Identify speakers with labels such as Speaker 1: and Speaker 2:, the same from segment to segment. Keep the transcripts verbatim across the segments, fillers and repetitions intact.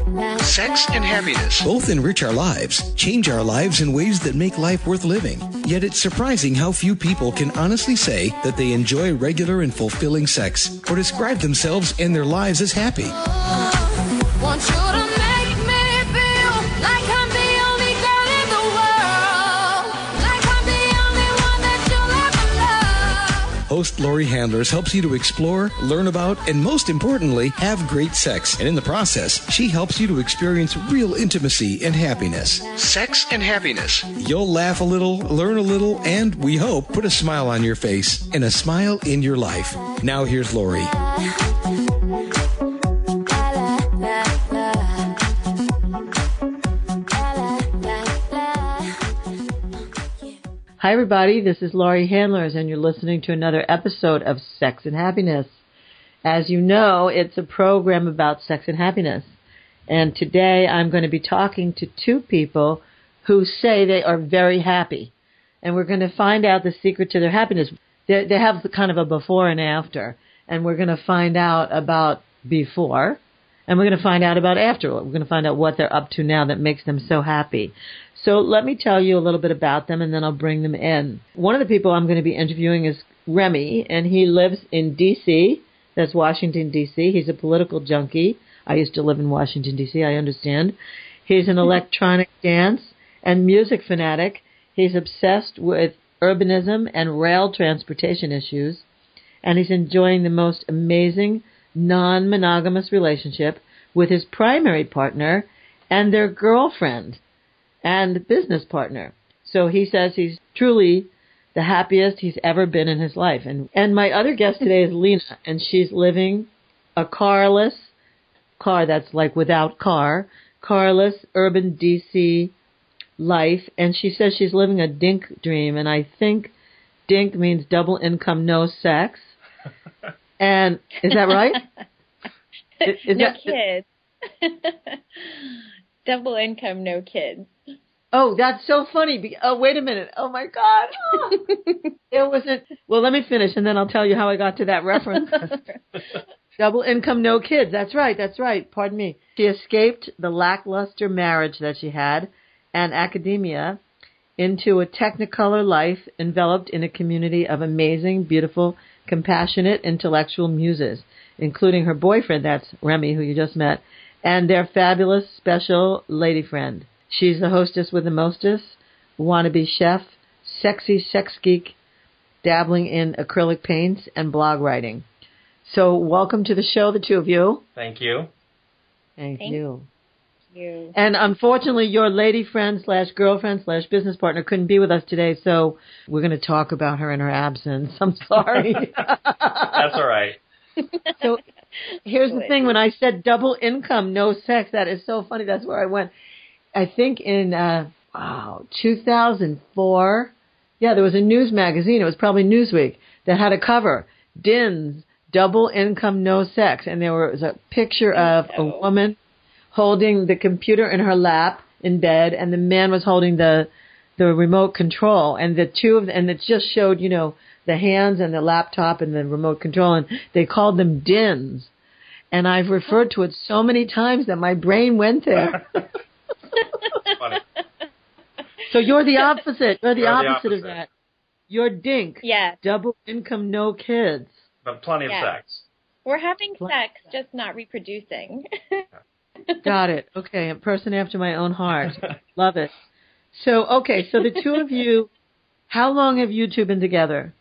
Speaker 1: Sex and happiness.
Speaker 2: Both enrich our lives, change our lives in ways that make life worth living. Yet it's surprising how few people can honestly say that they enjoy regular and fulfilling sex or describe themselves and their lives as happy.
Speaker 3: Want you to make me feel like I'm the only girl in the world, like I'm the only one that you'll ever love.
Speaker 2: Host Laurie Handlers helps you to explore, learn about, and most importantly, have great sex. And in the process, she helps you to experience real intimacy and happiness.
Speaker 1: Sex and happiness.
Speaker 2: You'll laugh a little, learn a little, and we hope put a smile on your face and a smile in your life. Now here's Laurie.
Speaker 4: Hi, everybody. This is Laurie Handlers, and you're listening to another episode of Sex and Happiness. As you know, it's a program about sex and happiness. And today I'm going to be talking to two people who say they are very happy. And we're going to find out the secret to their happiness. They, they have kind of a before and after. And we're going to find out about before. And we're going to find out about after. We're going to find out what they're up to now that makes them so happy. So let me tell you a little bit about them, and then I'll bring them in. One of the people I'm going to be interviewing is Remy, and he lives in D C That's Washington, D C He's a political junkie. I used to live in Washington, D C I understand. He's an electronic dance and music fanatic. He's obsessed with urbanism and rail transportation issues, and he's enjoying the most amazing non-monogamous relationship with his primary partner and their girlfriend and business partner. So he says he's truly the happiest he's ever been in his life. And and my other guest today is Lena, and she's living a carless, car that's like without car, carless urban D C life. And she says she's living a dink dream, and I think dink means double income, no sex. And is that right? is, is
Speaker 5: no
Speaker 4: that,
Speaker 5: kids. Double income, no kids.
Speaker 4: Oh, that's so funny. Oh, wait a minute. Oh, my God. Oh. It wasn't. Well, let me finish, and then I'll tell you how I got to that reference. Double income, no kids. That's right. That's right. Pardon me. She escaped the lackluster marriage that she had and academia into a technicolor life enveloped in a community of amazing, beautiful, compassionate, intellectual muses, including her boyfriend, that's Remy, who you just met, and their fabulous special lady friend. She's the hostess with the mostest, wannabe chef, sexy sex geek, dabbling in acrylic paints and blog writing. So welcome to the show, the two of you.
Speaker 6: Thank you.
Speaker 4: Thank,
Speaker 5: Thank
Speaker 4: you.
Speaker 5: you.
Speaker 4: And unfortunately, your lady friend slash girlfriend slash business partner couldn't be with us today, so we're going to talk about her in her absence. I'm sorry.
Speaker 6: That's all right.
Speaker 4: So here's the thing. When I said double income, no sex, that is so funny. That's where I went. I think in, uh, wow, two thousand four, yeah, there was a news magazine. It was probably Newsweek that had a cover, Dins, double income, no sex. And there was a picture of a woman holding the computer in her lap in bed, and the man was holding the the remote control. And the two of them, and it just showed, you know, the hands and the laptop and the remote control, and they called them Dins. And I've referred to it so many times that my brain went there.
Speaker 6: Funny.
Speaker 4: So you're the opposite. You're the,
Speaker 6: You're
Speaker 4: opposite,
Speaker 6: the opposite
Speaker 4: of that. You're dink.
Speaker 5: Yeah.
Speaker 4: Double income, no kids.
Speaker 6: But plenty of
Speaker 5: Yeah.
Speaker 6: sex.
Speaker 5: We're having sex, just not reproducing.
Speaker 4: Got it. Okay, a person after my own heart. Love it. So, okay, so the two of you, how long have you two been together?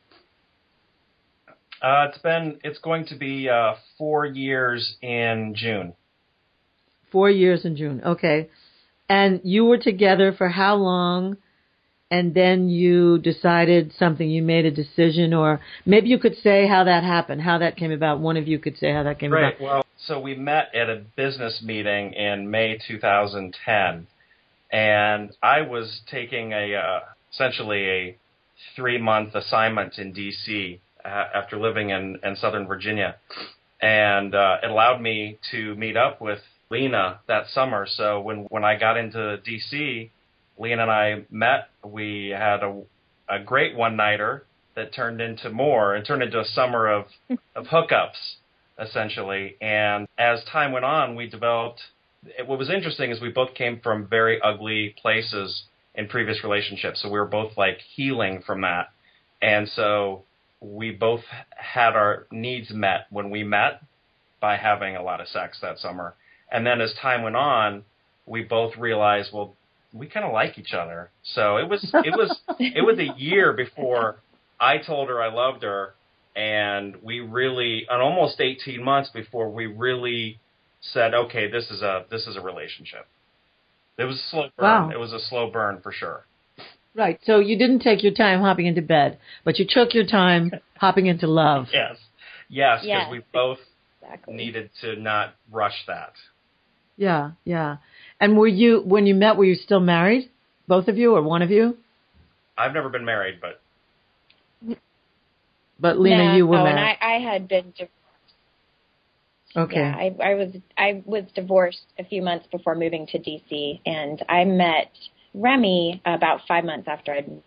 Speaker 6: Uh, it's been, it's going to be uh, four years in June.
Speaker 4: Four years in June. Okay. And you were together for how long? And then you decided something, you made a decision, or maybe you could say how that happened, how that came about. One of you could say how that came
Speaker 6: Right.
Speaker 4: about.
Speaker 6: Well, so we met at a business meeting in May two thousand ten, and I was taking a uh, essentially a three-month assignment in D C uh, after living in, in Southern Virginia, and uh, it allowed me to meet up with Lena that summer. So when, when I got into D C, Lena and I met. We had a, a great one-nighter that turned into more. It turned into a summer of, of hookups, essentially. And as time went on, we developed it, what was interesting is we both came from very ugly places in previous relationships, so we were both like healing from that, and so we both had our needs met when we met by having a lot of sex that summer. And then as time went on, we both realized, well, we kind of like each other. So it was it was it was a year before I told her I loved her, and we really, and almost eighteen months before we really said, okay, this is a this is a relationship. It was a slow burn.
Speaker 4: Wow.
Speaker 6: It was a slow burn for sure.
Speaker 4: Right. So you didn't take your time hopping into bed, but you took your time hopping into love.
Speaker 6: Yes. Yes, because
Speaker 5: Yes.
Speaker 6: we both
Speaker 5: Exactly.
Speaker 6: needed to not rush that.
Speaker 4: Yeah, yeah. And were you, when you met, were you still married? Both of you or one of you?
Speaker 6: I've never been married, but
Speaker 4: But Lena,
Speaker 5: no,
Speaker 4: you were
Speaker 5: no, and
Speaker 4: married.
Speaker 5: I, I had been divorced.
Speaker 4: Okay.
Speaker 5: Yeah, I, I was I was divorced a few months before moving to D C, and I met Remy about five months after I'd.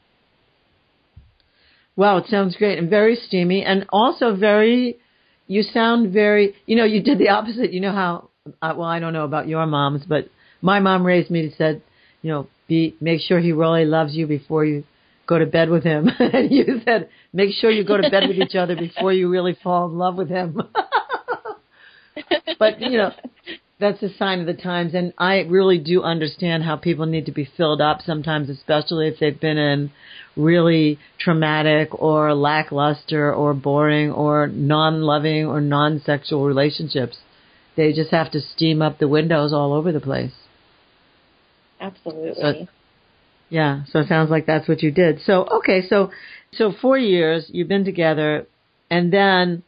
Speaker 4: Wow, it sounds great and very steamy and also very, you sound very, you know, you did the opposite. You know how, uh, well, I don't know about your moms, but my mom raised me to said, you know, be, make sure he really loves you before you go to bed with him. And you said, make sure you go to bed with each other before you really fall in love with him. But, you know, that's a sign of the times. And I really do understand how people need to be filled up sometimes, especially if they've been in really traumatic or lackluster or boring or non-loving or non-sexual relationships. They just have to steam up the windows all over the place.
Speaker 5: Absolutely.
Speaker 4: So, yeah, so it sounds like that's what you did. So, okay, so so four years, you've been together, and then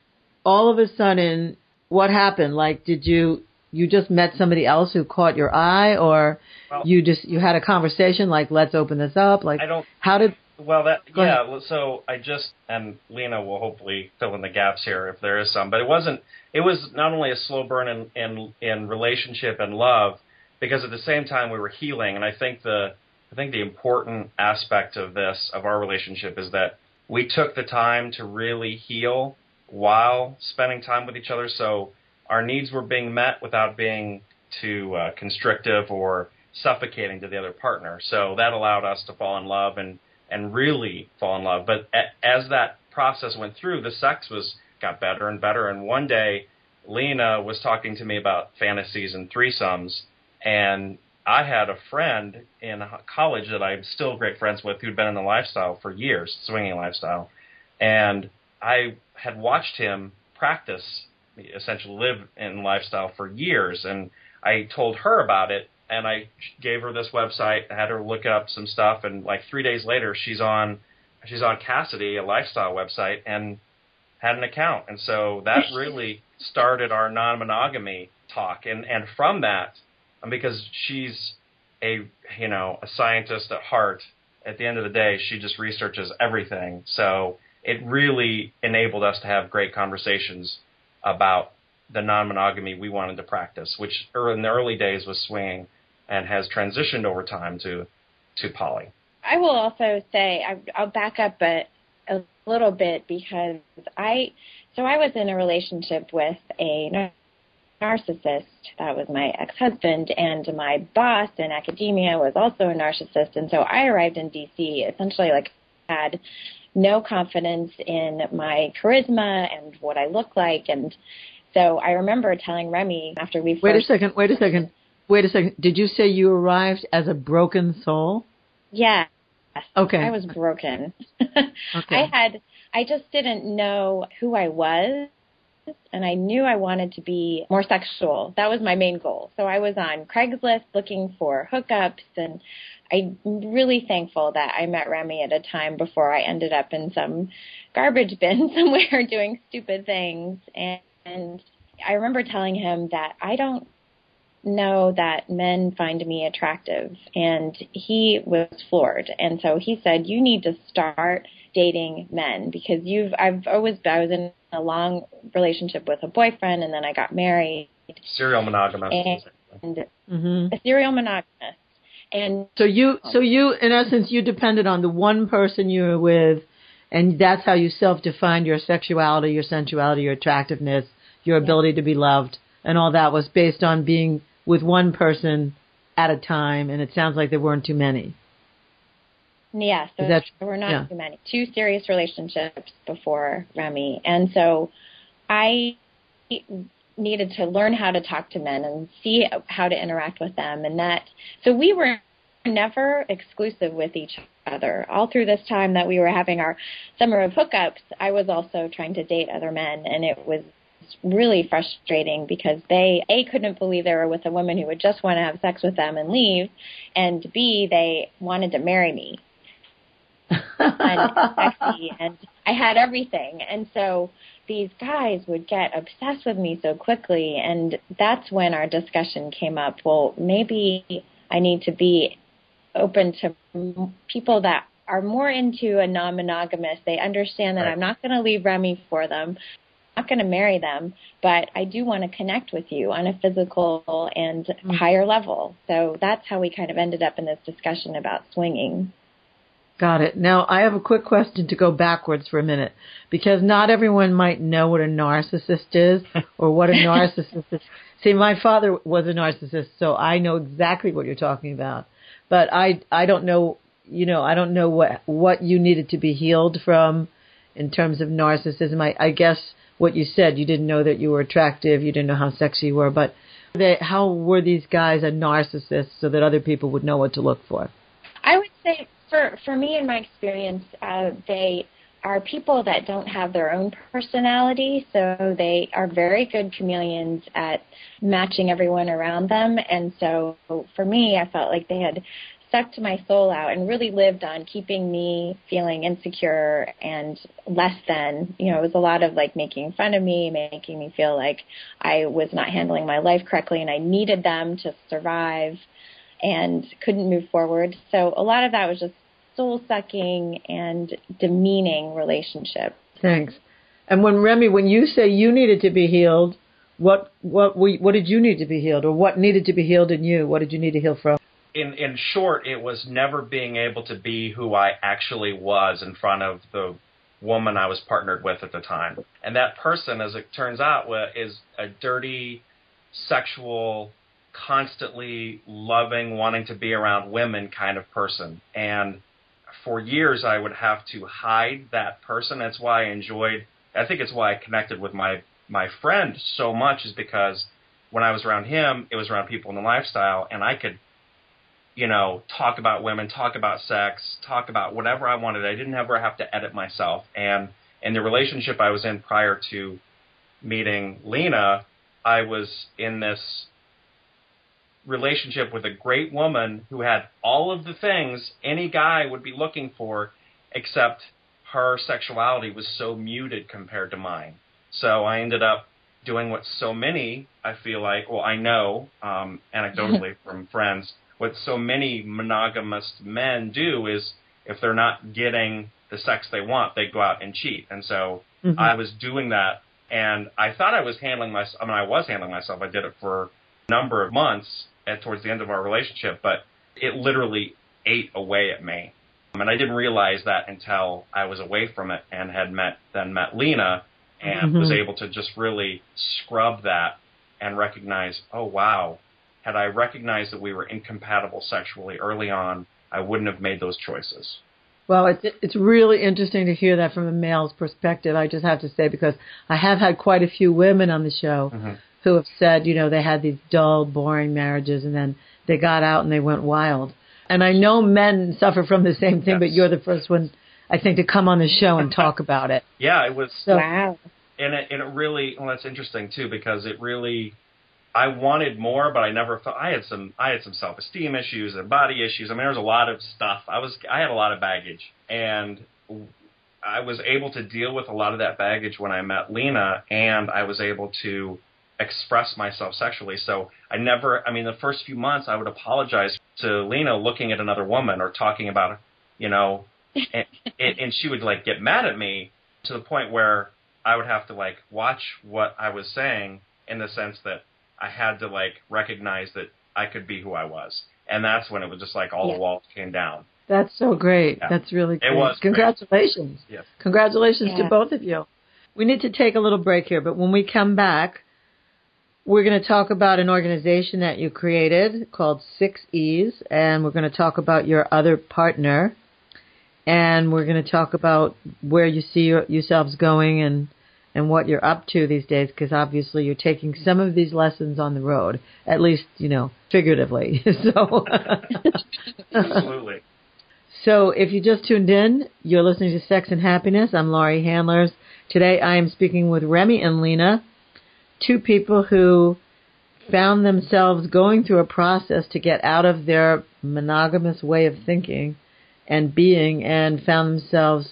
Speaker 4: all of a sudden, what happened? Like, did you, you just met somebody else who caught your eye, or
Speaker 6: Well-
Speaker 4: you just, you had a conversation like, let's open this up? Like,
Speaker 6: I don't.
Speaker 4: how did,
Speaker 6: Well, that
Speaker 4: Go
Speaker 6: yeah. So I just, and Lena will hopefully fill in the gaps here if there is some. But it wasn't. It was not only a slow burn in in, in relationship and love, because at the same time we were healing. And I think the I think the important aspect of this of our relationship is that we took the time to really heal while spending time with each other. So our needs were being met without being too uh, constrictive or suffocating to the other partner. So that allowed us to fall in love and and really fall in love. But a, as that process went through, the sex was got better and better. And one day, Lena was talking to me about fantasies and threesomes, and I had a friend in college that I'm still great friends with who'd been in the lifestyle for years, swinging lifestyle, and I had watched him practice, essentially live in lifestyle for years, and I told her about it. And I gave her this website, had her look up some stuff, and like three days later, she's on she's on Cassidy, a lifestyle website, and had an account. And so that really started our non-monogamy talk. And and from that, because she's a you know a scientist at heart, at the end of the day, she just researches everything. So it really enabled us to have great conversations about the non-monogamy we wanted to practice, which in the early days was swinging, and has transitioned over time to to poly.
Speaker 5: I will also say, I, I'll back up a, a little bit because I, so I was in a relationship with a nar- narcissist. That was my ex-husband, and my boss in academia was also a narcissist. And so I arrived in D C essentially like had no confidence in my charisma and what I look like. And so I remember telling Remy after we first...
Speaker 4: wait a second, wait a second, wait a second. Did you say you arrived as a broken soul?
Speaker 5: Yes.
Speaker 4: Okay.
Speaker 5: I was broken.
Speaker 4: Okay.
Speaker 5: I had, I just didn't know who I was, and I knew I wanted to be more sexual. That was my main goal. So I was on Craigslist looking for hookups, and I'm really thankful that I met Remy at a time before I ended up in some garbage bin somewhere doing stupid things. And, and I remember telling him that I don't know that men find me attractive, and he was floored. And so he said, you need to start dating men, because you've I've always I was in a long relationship with a boyfriend, and then I got married.
Speaker 6: Serial monogamous.
Speaker 5: And
Speaker 4: Mm-hmm.
Speaker 5: a serial monogamous. And
Speaker 4: So you, so you, in essence, you depended on the one person you were with, and that's how you self-defined your sexuality, your sensuality, your attractiveness, your ability to be loved, and all that was based on being with one person at a time, and it sounds like there weren't too many.
Speaker 5: Yes,
Speaker 4: Is
Speaker 5: there
Speaker 4: that-
Speaker 5: were not
Speaker 4: yeah.
Speaker 5: too many. Two serious relationships before Remy. And so I needed to learn how to talk to men and see how to interact with them. And that, so we were never exclusive with each other. All through this time that we were having our summer of hookups, I was also trying to date other men, and it was really frustrating because they, A, couldn't believe they were with a woman who would just want to have sex with them and leave, and B, they wanted to marry me. and sexy, and I had everything. And so these guys would get obsessed with me so quickly, and that's when our discussion came up. Well, maybe I need to be open to m- people that are more into a non-monogamous. They understand that
Speaker 6: Right.
Speaker 5: I'm not going to leave Remy for them. I'm not going to marry them, but I do want to connect with you on a physical and
Speaker 4: Mm.
Speaker 5: higher level. So that's how we kind of ended up in this discussion about swinging.
Speaker 4: Got it. Now, I have a quick question to go backwards for a minute, because not everyone might know what a narcissist is or what a narcissist is. See, my father was a narcissist, so I know exactly what you're talking about. But I, I don't know, you know, I don't know what, what you needed to be healed from in terms of narcissism. I, I guess what you said, you didn't know that you were attractive, you didn't know how sexy you were, but they, how were these guys a narcissist so that other people would know what to look for?
Speaker 5: I would say for for me, in my experience, uh, they are people that don't have their own personality, so they are very good chameleons at matching everyone around them. And so for me, I felt like they had sucked my soul out and really lived on keeping me feeling insecure and less than. You know, it was a lot of like making fun of me, making me feel like I was not handling my life correctly, and I needed them to survive and couldn't move forward. So a lot of that was just soul-sucking and demeaning relationship.
Speaker 4: Thanks. And when Remy, when you say you needed to be healed, what what we, what did you need to be healed, or what needed to be healed in you? What did you need to heal from?
Speaker 6: In in short, it was never being able to be who I actually was in front of the woman I was partnered with at the time. And that person, as it turns out, wa- is a dirty, sexual, constantly loving, wanting to be around women kind of person. And for years, I would have to hide that person. That's why I enjoyed, I think it's why I connected with my, my friend so much, is because when I was around him, it was around people in the lifestyle, and I could, you know, talk about women, talk about sex, talk about whatever I wanted. I didn't ever have to edit myself. And in the relationship I was in prior to meeting Lena, I was in this relationship with a great woman who had all of the things any guy would be looking for, except her sexuality was so muted compared to mine. So I ended up doing what so many, I feel like, well, I know, um, anecdotally from friends, what so many monogamous men do is if they're not getting the sex they want, they go out and cheat. And so mm-hmm. I was doing that, and I thought I was handling myself. I mean, I was handling myself. I did it for a number of months at towards the end of our relationship, but it literally ate away at me. Um, and I didn't realize that until I was away from it and had met then met Lena and mm-hmm. was able to just really scrub that and recognize, oh, wow, had I recognized that we were incompatible sexually early on, I wouldn't have made those choices.
Speaker 4: Well, it's it's really interesting to hear that from a male's perspective, I just have to say, because I have had quite a few women on the show mm-hmm. who have said, you know, they had these dull, boring marriages, and then they got out and they went wild. And I know men suffer from the same thing, yes. but you're the first one, I think, to come on the show and talk about it.
Speaker 6: Yeah, it was.
Speaker 4: So,
Speaker 5: wow.
Speaker 6: And it, and it really, well, that's interesting, too, because it really, I wanted more, but I never felt, I had some, I had some self-esteem issues and body issues. I mean, there was a lot of stuff. I was, I had a lot of baggage, and I was able to deal with a lot of that baggage when I met Lena, and I was able to express myself sexually. So I never, I mean, the first few months I would apologize to Lena looking at another woman or talking about, you know, and, and she would like get mad at me to the point where I would have to like watch what I was saying, in the sense that I had to like recognize that I could be who I was. And that's when it was just like all yeah. the walls came down.
Speaker 4: That's so great. Yeah. That's really great.
Speaker 6: It was
Speaker 4: Congratulations.
Speaker 6: Great. Yes.
Speaker 4: Congratulations
Speaker 5: yeah.
Speaker 4: to both of you. We need to take a little break here, but when we come back, We're going to talk about an organization that you created called Six E's, and we're going to talk about your other partner, and we're going to talk about where you see your, yourselves going and, and what you're up to these days, because obviously you're taking some of these lessons on the road, at least, you know, figuratively. so,
Speaker 6: Absolutely.
Speaker 4: So if you just tuned in, you're listening to Sex and Happiness. I'm Laurie Handlers. Today I am speaking with Remy and Lena, two people who found themselves going through a process to get out of their monogamous way of thinking and being, and found themselves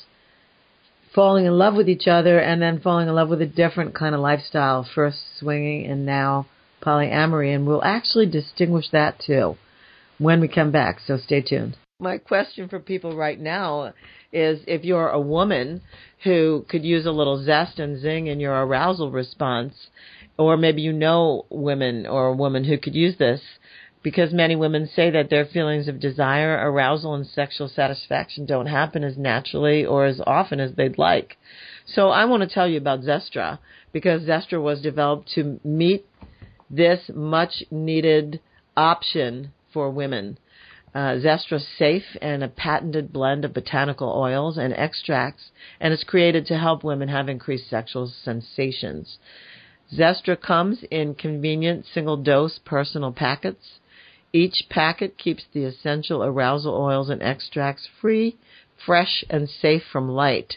Speaker 4: falling in love with each other and then falling in love with a different kind of lifestyle, first swinging and now polyamory. And we'll actually distinguish that too when we come back, so stay tuned. My question for people right now is, if you're a woman who could use a little zest and zing in your arousal response, or maybe you know women or a woman who could use this, because many women say that their feelings of desire, arousal, and sexual satisfaction don't happen as naturally or as often as they'd like. So I want to tell you about Zestra, because Zestra was developed to meet this much-needed option for women. Uh, Zestra's safe and a patented blend of botanical oils and extracts, and it's created to help women have increased sexual sensations. Zestra comes in convenient single-dose personal packets. Each packet keeps the essential arousal oils and extracts free, fresh, and safe from light.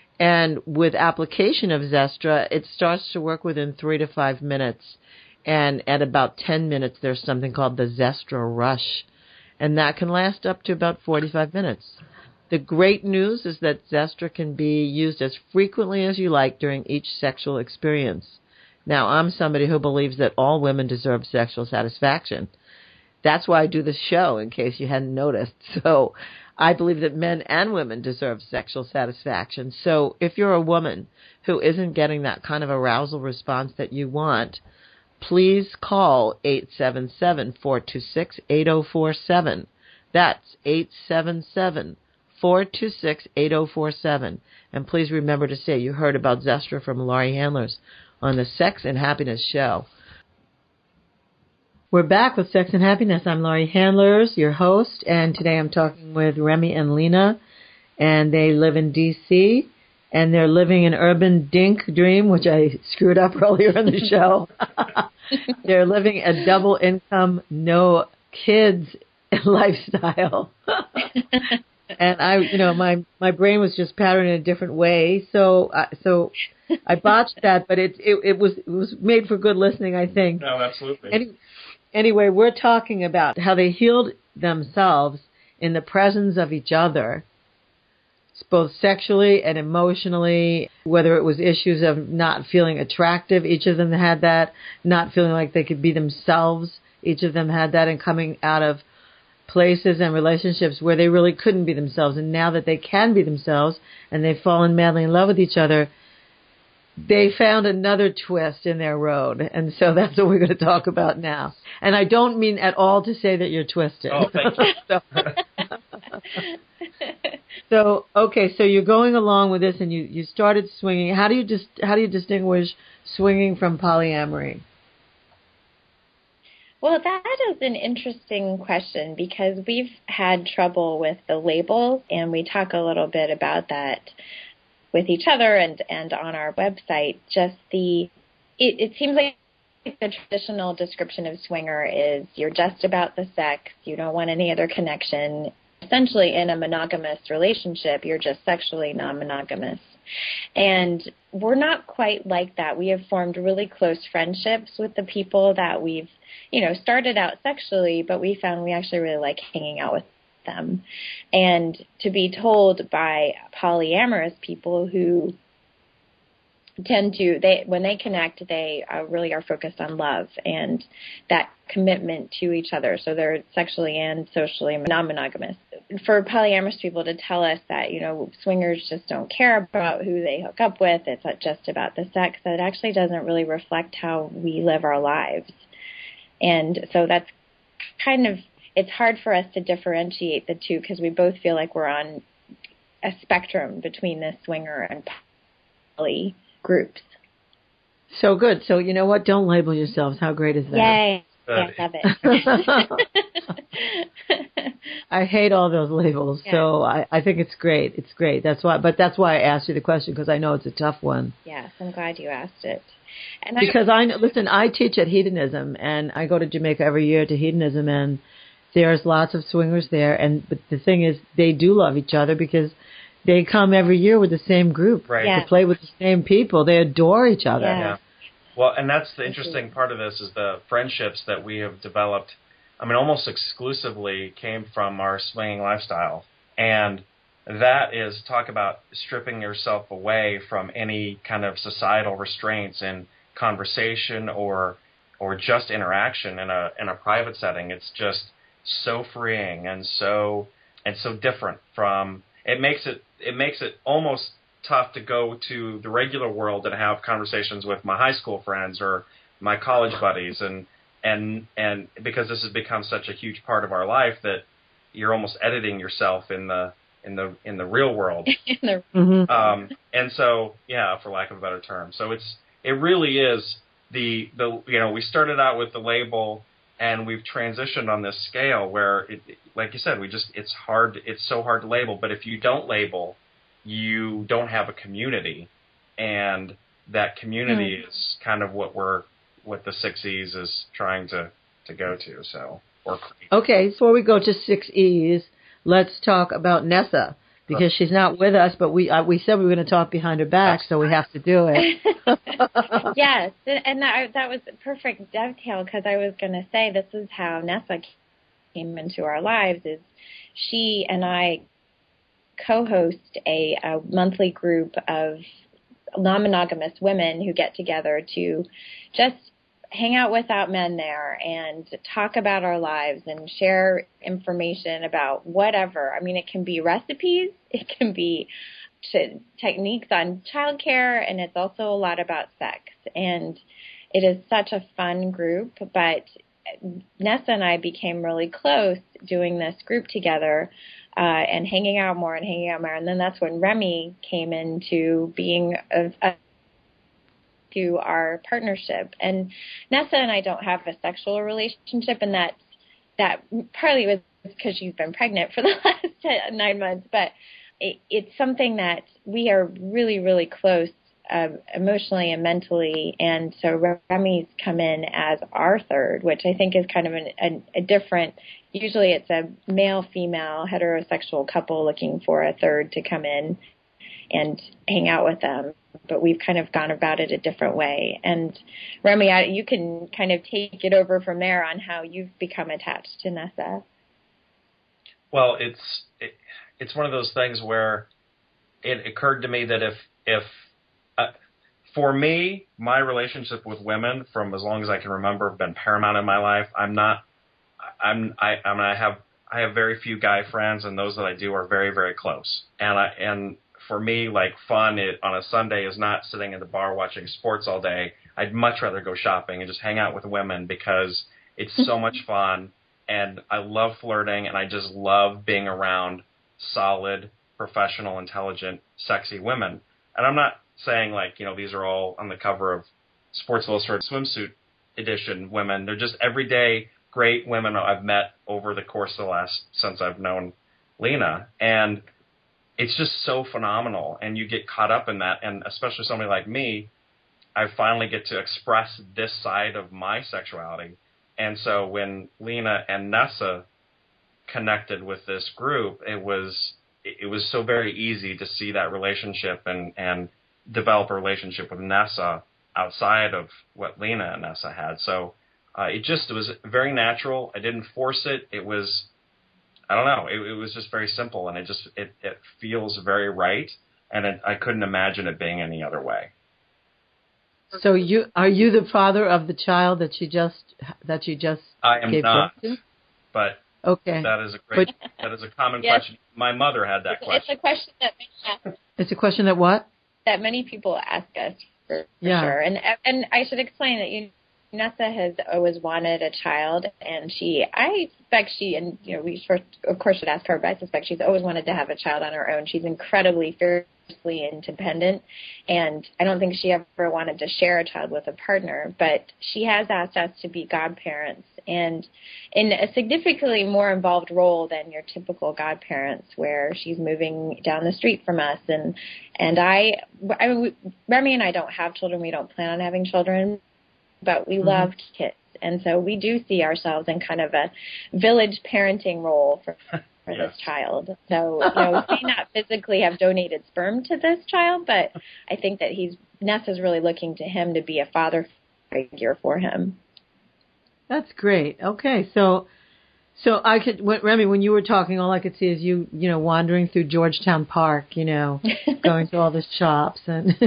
Speaker 4: And with application of Zestra, it starts to work within three to five minutes. And at about ten minutes, there's something called the Zestra Rush. And that can last up to about forty-five minutes. The great news is that Zestra can be used as frequently as you like during each sexual experience. Now, I'm somebody who believes that all women deserve sexual satisfaction. That's why I do this show, in case you hadn't noticed. So I believe that men and women deserve sexual satisfaction. So if you're a woman who isn't getting that kind of arousal response that you want, please call eight seven seven, four two six, eight zero four seven. That's eight seven seven, four two six, eight zero four seven. And please remember to say you heard about Zestra from Laurie Handlers on the Sex and Happiness Show. We're back with Sex and Happiness. I'm Laurie Handlers, your host, and today I'm talking with Remy and Lena, and they live in D C, and they're living an urban dink dream, which I screwed up earlier in the show. They're living a double income, no kids lifestyle. And I, you know, my, my brain was just patterned in a different way. So, uh, so I botched that, but it, it, it was, it was made for good listening, I think.
Speaker 6: No, absolutely.
Speaker 4: Any, anyway, we're talking about how they healed themselves in the presence of each other, both sexually and emotionally, whether it was issues of not feeling attractive. Each of them had that, not feeling like they could be themselves. Each of them had that, and coming out of places and relationships where they really couldn't be themselves. And now that they can be themselves and they've fallen madly in love with each other, they found another twist in their road. And so that's what we're going to talk about now. And I don't mean at all to say that you're twisted.
Speaker 6: Oh, thank you.
Speaker 4: so, so, okay, so you're going along with this and you, you started swinging. How do you just, how do you distinguish swinging from polyamory?
Speaker 5: Well, that is an interesting question, because we've had trouble with the label, and we talk a little bit about that with each other and, and on our website. Just the, it, it seems like the traditional description of swinger is you're just about the sex, you don't want any other connection. Essentially, in a monogamous relationship, you're just sexually non-monogamous. And we're not quite like that. We have formed really close friendships with the people that we've, you know, started out sexually, but we found we actually really like hanging out with them. And to be told by polyamorous people who tend to, they when they connect, they uh, really are focused on love and that commitment to each other. So they're sexually and socially non-monogamous. For polyamorous people to tell us that, you know, swingers just don't care about who they hook up with, it's not just about the sex, that actually doesn't really reflect how we live our lives. And so that's kind of, it's hard for us to differentiate the two, because we both feel like we're on a spectrum between the swinger and poly groups.
Speaker 4: So good. So you know what? Don't label yourselves. How great is that?
Speaker 5: Yay.
Speaker 6: Good.
Speaker 5: Yeah, love it.
Speaker 4: I hate all those labels.
Speaker 5: Yeah.
Speaker 4: So I, I think it's great. It's great. That's why. But that's why I asked you the question, because I know it's a tough one.
Speaker 5: Yes, I'm glad you asked it. And
Speaker 4: Because I know- listen, I teach at Hedonism, and I go to Jamaica every year to Hedonism, and there's lots of swingers there. And but the thing is, they do love each other because they come every year with the same group
Speaker 6: Right.
Speaker 5: Yeah.
Speaker 4: to play with the same people. They adore each other.
Speaker 5: Yeah.
Speaker 6: Yeah. Well, and that's the interesting part of this is the friendships that we have developed. I mean, almost exclusively came from our swinging lifestyle. And that is, talk about stripping yourself away from any kind of societal restraints in conversation or or just interaction in a in a private setting. It's just so freeing and so and so different from it makes it it makes it almost tough to go to the regular world and have conversations with my high school friends or my college buddies, and and and because this has become such a huge part of our life that you're almost editing yourself in the in the in the real world.
Speaker 5: in the,
Speaker 4: Mm-hmm.
Speaker 6: Um, and so, yeah, for lack of a better term. So it's it really is the the you know we started out with the label, and we've transitioned on this scale where, it, like you said, we just it's hard it's so hard to label. But if you don't label, you don't have a community, and that community mm. is kind of what we're what the Six E's is trying to to go to. So or
Speaker 4: okay, before we go to Six E's, let's talk about Nessa, because she's not with us, but we uh, we said we were going to talk behind her back, so we have to do it.
Speaker 5: Yes, and that that was a perfect dovetail, because I was going to say this is how Nessa came into our lives. Is she and I co-host a, a monthly group of non-monogamous women who get together to just hang out without men there and talk about our lives and share information about whatever. I mean, it can be recipes, it can be t- techniques on childcare, and it's also a lot about sex. And it is such a fun group, but Nessa and I became really close doing this group together uh, and hanging out more and hanging out more. And then that's when Remy came into being a, a to our partnership. And Nessa and I don't have a sexual relationship, and that that partly was because she's been pregnant for the last nine months, but it, it's something that we are really, really close uh, emotionally and mentally, and so Remy's come in as our third, which I think is kind of an, a, a different, usually it's a male-female heterosexual couple looking for a third to come in and hang out with them. But we've kind of gone about it a different way. And Remy, I, you can kind of take it over from there on how you've become attached to Nessa.
Speaker 6: Well, it's it, it's one of those things where it occurred to me that if if uh, for me, my relationship with women from as long as I can remember have been paramount in my life. I'm not. I'm. I. I mean, I have. I have very few guy friends, and those that I do are very, very close. And I and. For me, like fun it, on a Sunday is not sitting in the bar watching sports all day. I'd much rather go shopping and just hang out with women because it's so much fun, and I love flirting, and I just love being around solid, professional, intelligent, sexy women. And I'm not saying like, you know, these are all on the cover of Sports Illustrated swimsuit edition women. They're just everyday great women I've met over the course of the last, since I've known Lena. And it's just so phenomenal, and you get caught up in that, and especially somebody like me, I finally get to express this side of my sexuality. And so when Lena and Nessa connected with this group, it was it was so very easy to see that relationship and, and develop a relationship with Nessa outside of what Lena and Nessa had. So uh, it just it was very natural. I didn't force it. It was... I don't know. It, it was just very simple, and it just it, it feels very right, and it, I couldn't imagine it being any other way.
Speaker 4: So you are you the father of the child that you just that you just
Speaker 6: I am
Speaker 4: gave
Speaker 6: not,
Speaker 4: birth to?
Speaker 6: but
Speaker 4: okay,
Speaker 6: that is a great
Speaker 4: but,
Speaker 6: that is a common
Speaker 5: yes.
Speaker 6: question. My mother had that
Speaker 5: it's,
Speaker 6: question.
Speaker 5: It's a question that many,
Speaker 4: it's a question that what
Speaker 5: that many people ask us for, for
Speaker 4: yeah.
Speaker 5: sure. And and I should explain that you. Nessa has always wanted a child, and she, I suspect she, and you know, we first, of course should ask her, but I suspect she's always wanted to have a child on her own. She's incredibly fiercely fiercely independent, and I don't think she ever wanted to share a child with a partner, but she has asked us to be godparents, and in a significantly more involved role than your typical godparents, where she's moving down the street from us, and and I, I Remy and I don't have children, we don't plan on having children, but we mm-hmm. love kids, and so we do see ourselves in kind of a village parenting role for for yes. this child. So, you know, we may not physically have donated sperm to this child, but I think that he's Nessa's really looking to him to be a father figure for him.
Speaker 4: That's great. Okay, so so I could, when, Remy, when you were talking, all I could see is you, you know, wandering through Georgetown Park, you know, going to all the shops and.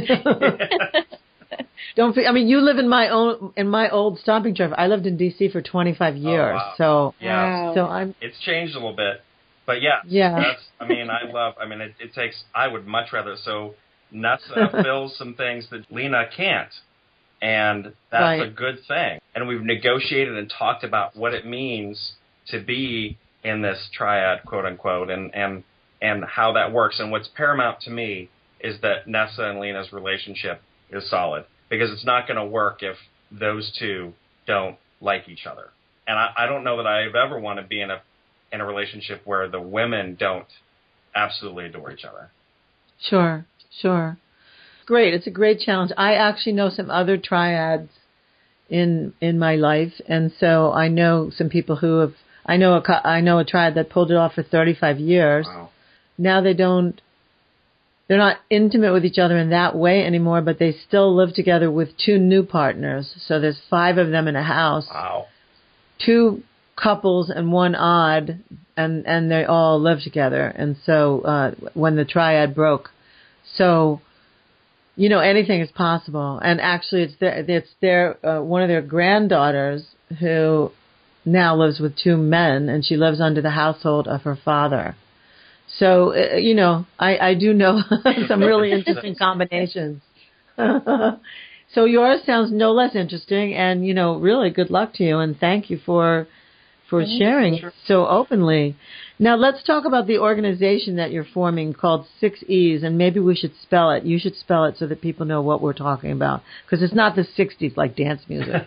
Speaker 4: Don't. I mean, you live in my own in my old stomping ground. I lived in D C for twenty-five years,
Speaker 6: oh, wow.
Speaker 4: so
Speaker 6: yeah.
Speaker 4: so I'm.
Speaker 6: It's changed a little bit. But yeah,
Speaker 4: yeah.
Speaker 6: That's, I mean, I love, I mean, it, it takes, I would much rather, so Nessa fills some things that Lena can't, and that's
Speaker 4: right.
Speaker 6: a good thing. And we've negotiated and talked about what it means to be in this triad, quote unquote, and, and, and how that works. And what's paramount to me is that Nessa and Lena's relationship is solid, because it's not going to work if those two don't like each other. And I, I don't know that I've ever want to be in a in a relationship where the women don't absolutely adore each other.
Speaker 4: Sure, sure. Great. It's a great challenge. I actually know some other triads in in my life, and so I know some people who have, I know a, I know a triad that pulled it off for thirty-five years.
Speaker 6: Wow.
Speaker 4: Now they don't, they're not intimate with each other in that way anymore, but they still live together with two new partners. So there's five of them in a house.
Speaker 6: Wow. Two
Speaker 4: couples and one odd, and and they all live together. And so uh when the triad broke, so you know, anything is possible. And actually it's their it's their uh, one of their granddaughters who now lives with two men, and she lives under the household of her father. So uh, you know, I I do know some really interesting combinations. So yours sounds no less interesting, and you know, really good luck to you, and thank you for for sharing so openly. Now let's talk about the organization that you're forming called Six E's, and maybe we should spell it. You should spell it so that people know what we're talking about, because it's not the sixties like dance music.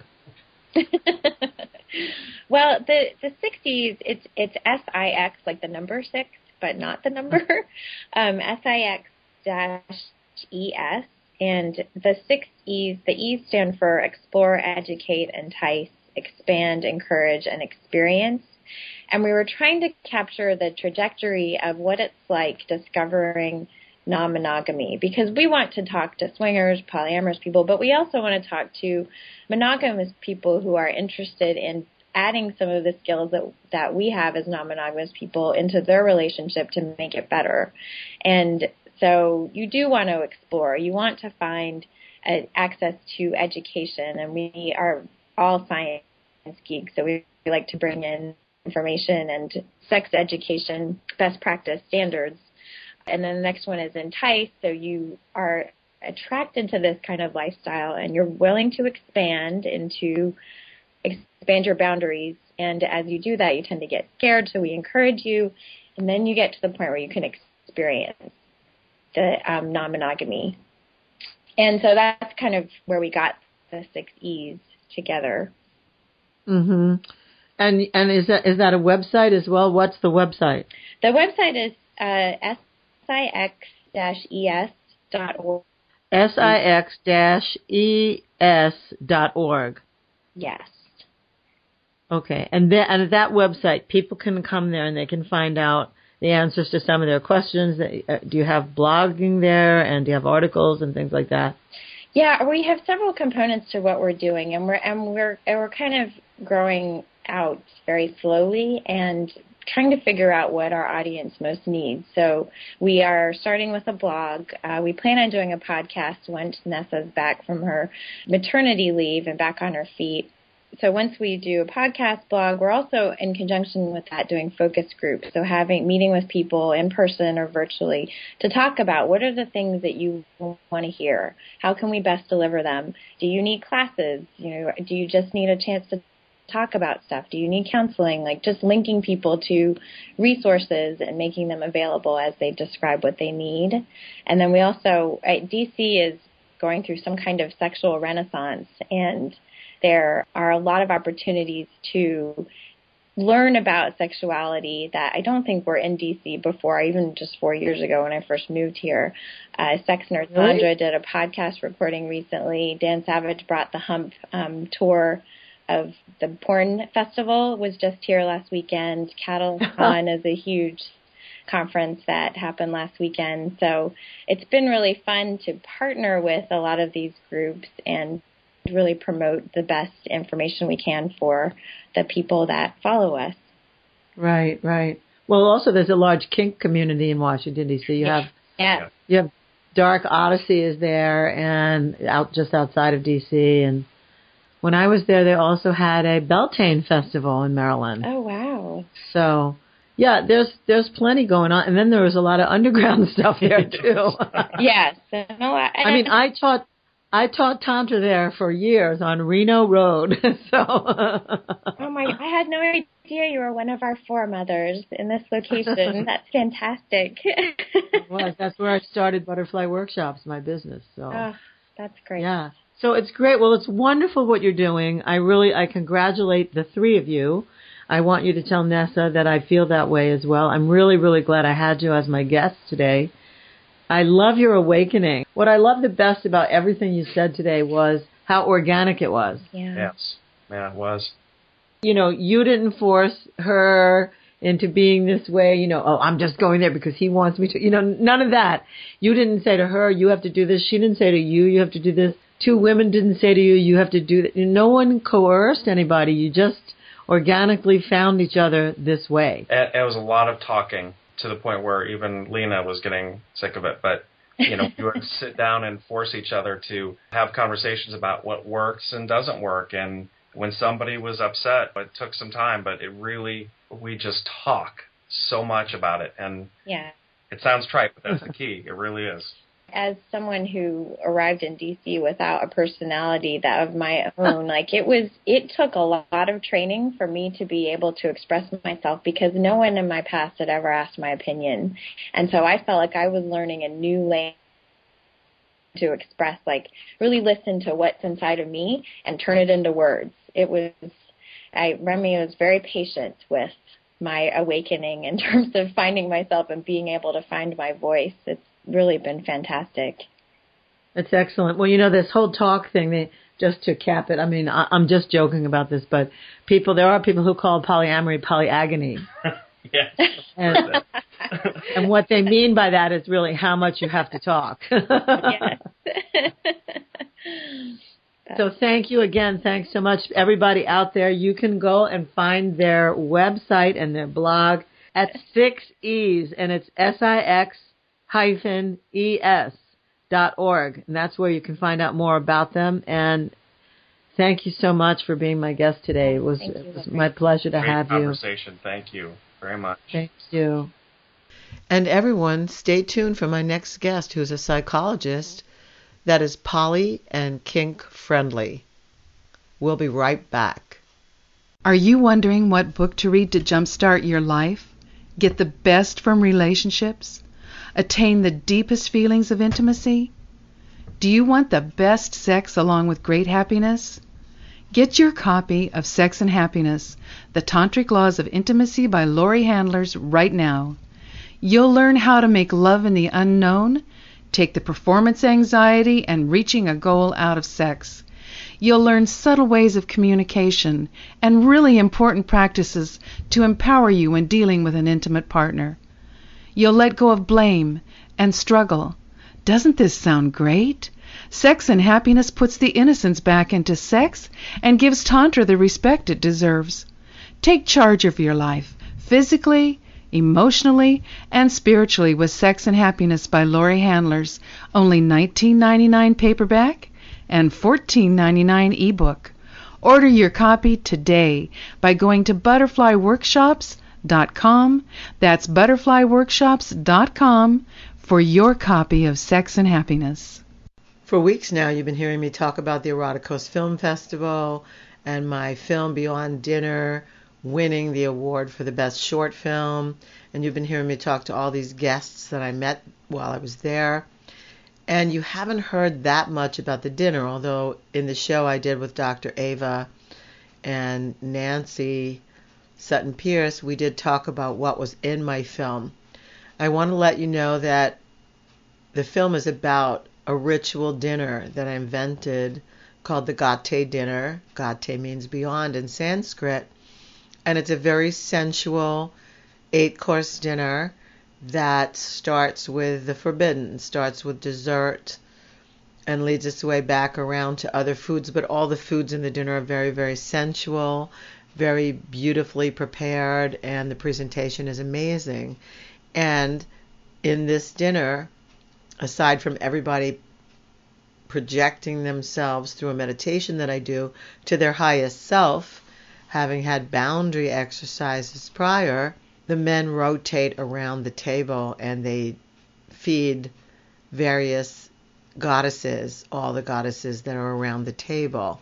Speaker 5: Well, the the Six E's, it's it's S I X, like the number six, but not the number. um, S I X dash E S, and the Six E's, the E's stand for explore, educate, entice, expand, encourage, and experience. And we were trying to capture the trajectory of what it's like discovering non-monogamy, because we want to talk to swingers, polyamorous people, but we also want to talk to monogamous people who are interested in adding some of the skills that that we have as non-monogamous people into their relationship to make it better. And so you do want to explore. You want to find uh, access to education, and we are all science geeks, so we like to bring in information and sex education, best practice standards. And then the next one is entice, so you are attracted to this kind of lifestyle and you're willing to expand into, expand your boundaries. And as you do that, you tend to get scared, so we encourage you. And then you get to the point where you can experience the um, non-monogamy. And so that's kind of where we got the Six E's together.
Speaker 4: Mm-hmm. And and is that is that a website as well? What's the website?
Speaker 5: The website is uh, S I X dash E S dot org.
Speaker 4: S I X dash E S dot org.
Speaker 5: Yes.
Speaker 4: Okay. And that and at that website, people can come there and they can find out the answers to some of their questions. Do you have blogging there, and do you have articles and things like that?
Speaker 5: Yeah, we have several components to what we're doing, and we're and we're and we're kind of growing out very slowly and trying to figure out what our audience most needs. So we are starting with a blog. Uh, we plan on doing a podcast once Nessa's back from her maternity leave and back on her feet. So once we do a podcast blog, we're also in conjunction with that doing focus groups. So having meeting with people in person or virtually to talk about what are the things that you want to hear? How can we best deliver them? Do you need classes? You know, do you just need a chance to talk about stuff? Do you need counseling? Like just linking people to resources and making them available as they describe what they need. And then we also, right, D C is going through some kind of sexual renaissance, and there are a lot of opportunities to learn about sexuality that I don't think were in D C before, even just four years ago when I first moved here. Uh, Sex Nerd Sandra really? did a podcast recording recently. Dan Savage brought the Hump um, tour of the porn festival, was just here last weekend. CattleCon is a huge conference that happened last weekend. So it's been really fun to partner with a lot of these groups and really promote the best information we can for the people that follow us.
Speaker 4: Right, right. Well, also there's a large kink community in Washington, D C. You have
Speaker 5: yeah.
Speaker 4: you have Dark Odyssey is there, and out just outside of D C. And when I was there, they also had a Beltane festival in Maryland.
Speaker 5: Oh wow!
Speaker 4: So yeah, there's there's plenty going on, and then there was a lot of underground stuff there too.
Speaker 5: Yes, and a lot, and
Speaker 4: I mean, I taught. I taught Tantra there for years on Reno Road. So,
Speaker 5: oh my! I had no idea you were one of our foremothers in this location. That's fantastic.
Speaker 4: It was. That's where I started Butterfly Workshops, my business. So,
Speaker 5: oh, that's great.
Speaker 4: Yeah. So it's great. Well, it's wonderful what you're doing. I really, I congratulate the three of you. I want you to tell Nessa that I feel that way as well. I'm really, really glad I had you as my guest today. I love your awakening. What I love the best about everything you said today was how organic it was.
Speaker 5: Yeah.
Speaker 6: Yes. Yeah, it was.
Speaker 4: You know, you didn't force her into being this way, you know, oh, I'm just going there because he wants me to. You know, none of that. You didn't say to her, you have to do this. She didn't say to you, you have to do this. Two women didn't say to you, you have to do that. No one coerced anybody. You just organically found each other this way.
Speaker 6: It, it was a lot of talking, to the point where even Lena was getting sick of it. But, you know, you would sit down and force each other to have conversations about what works and doesn't work. And when somebody was upset, it took some time, but it really, we just talk so much about it. And
Speaker 5: yeah,
Speaker 6: it sounds trite, but that's the key. It really is.
Speaker 5: As someone who arrived in D C without a personality that of my own, like it was, it took a lot of training for me to be able to express myself, because no one in my past had ever asked my opinion. And so I felt like I was learning a new language to express, like really listen to what's inside of me and turn it into words. It was, I, Remy was very patient with my awakening in terms of finding myself and being able to find my voice. It's really been fantastic.
Speaker 4: That's excellent. Well, you know, this whole talk thing, they, just to cap it, I mean, I, I'm just joking about this, but people, there are people who call polyamory polyagony.
Speaker 6: Yes.
Speaker 4: And, and what they mean by that is really how much you have to talk.
Speaker 5: Yes.
Speaker 4: So thank you again. Thanks so much, everybody out there. You can go and find their website and their blog at Six E's, and it's S I X hyphen E S dot org, and that's where you can find out more about them. And thank you so much for being my guest today. It was, it was my pleasure to
Speaker 6: Great
Speaker 4: have you.
Speaker 6: Conversation. Thank you very much.
Speaker 4: Thank you. And everyone, stay tuned for my next guest, who's a psychologist that is poly and kink friendly. We'll be right back.
Speaker 7: Are you wondering what book to read to jumpstart your life? Get the best from relationships? Attain the deepest feelings of intimacy? Do you want the best sex along with great happiness? Get your copy of Sex and Happiness, The Tantric Laws of Intimacy by Laurie Handlers right now. You'll learn how to make love in the unknown, take the performance anxiety and reaching a goal out of sex. You'll learn subtle ways of communication and really important practices to empower you when dealing with an intimate partner. You'll let go of blame and struggle. Doesn't this sound great? Sex and Happiness puts the innocence back into sex and gives Tantra the respect it deserves. Take charge of your life, physically, emotionally, and spiritually with Sex and Happiness by Laurie Handlers, only nineteen ninety-nine paperback and fourteen ninety-nine ebook. Order your copy today by going to butterfly workshops dot com. That's butterfly workshops dot com for your copy of Sex and Happiness.
Speaker 4: For weeks now, you've been hearing me talk about the Erotic Coast Film Festival and my film Beyond Dinner winning the award for the best short film. And you've been hearing me talk to all these guests that I met while I was there. And you haven't heard that much about the dinner, although in the show I did with Doctor Ava and Nancy Sutton Pierce, we did talk about what was in my film. I want to let you know that the film is about a ritual dinner that I invented called the Gate dinner. Gate means beyond in Sanskrit. And it's a very sensual eight-course dinner that starts with the forbidden, starts with dessert, and leads its way back around to other foods. But all the foods in the dinner are very, very sensual, very beautifully prepared, and the presentation is amazing. And in this dinner, aside from everybody projecting themselves through a meditation that I do to their highest self, having had boundary exercises prior, the men rotate around the table and they feed various goddesses, all the goddesses that are around the table.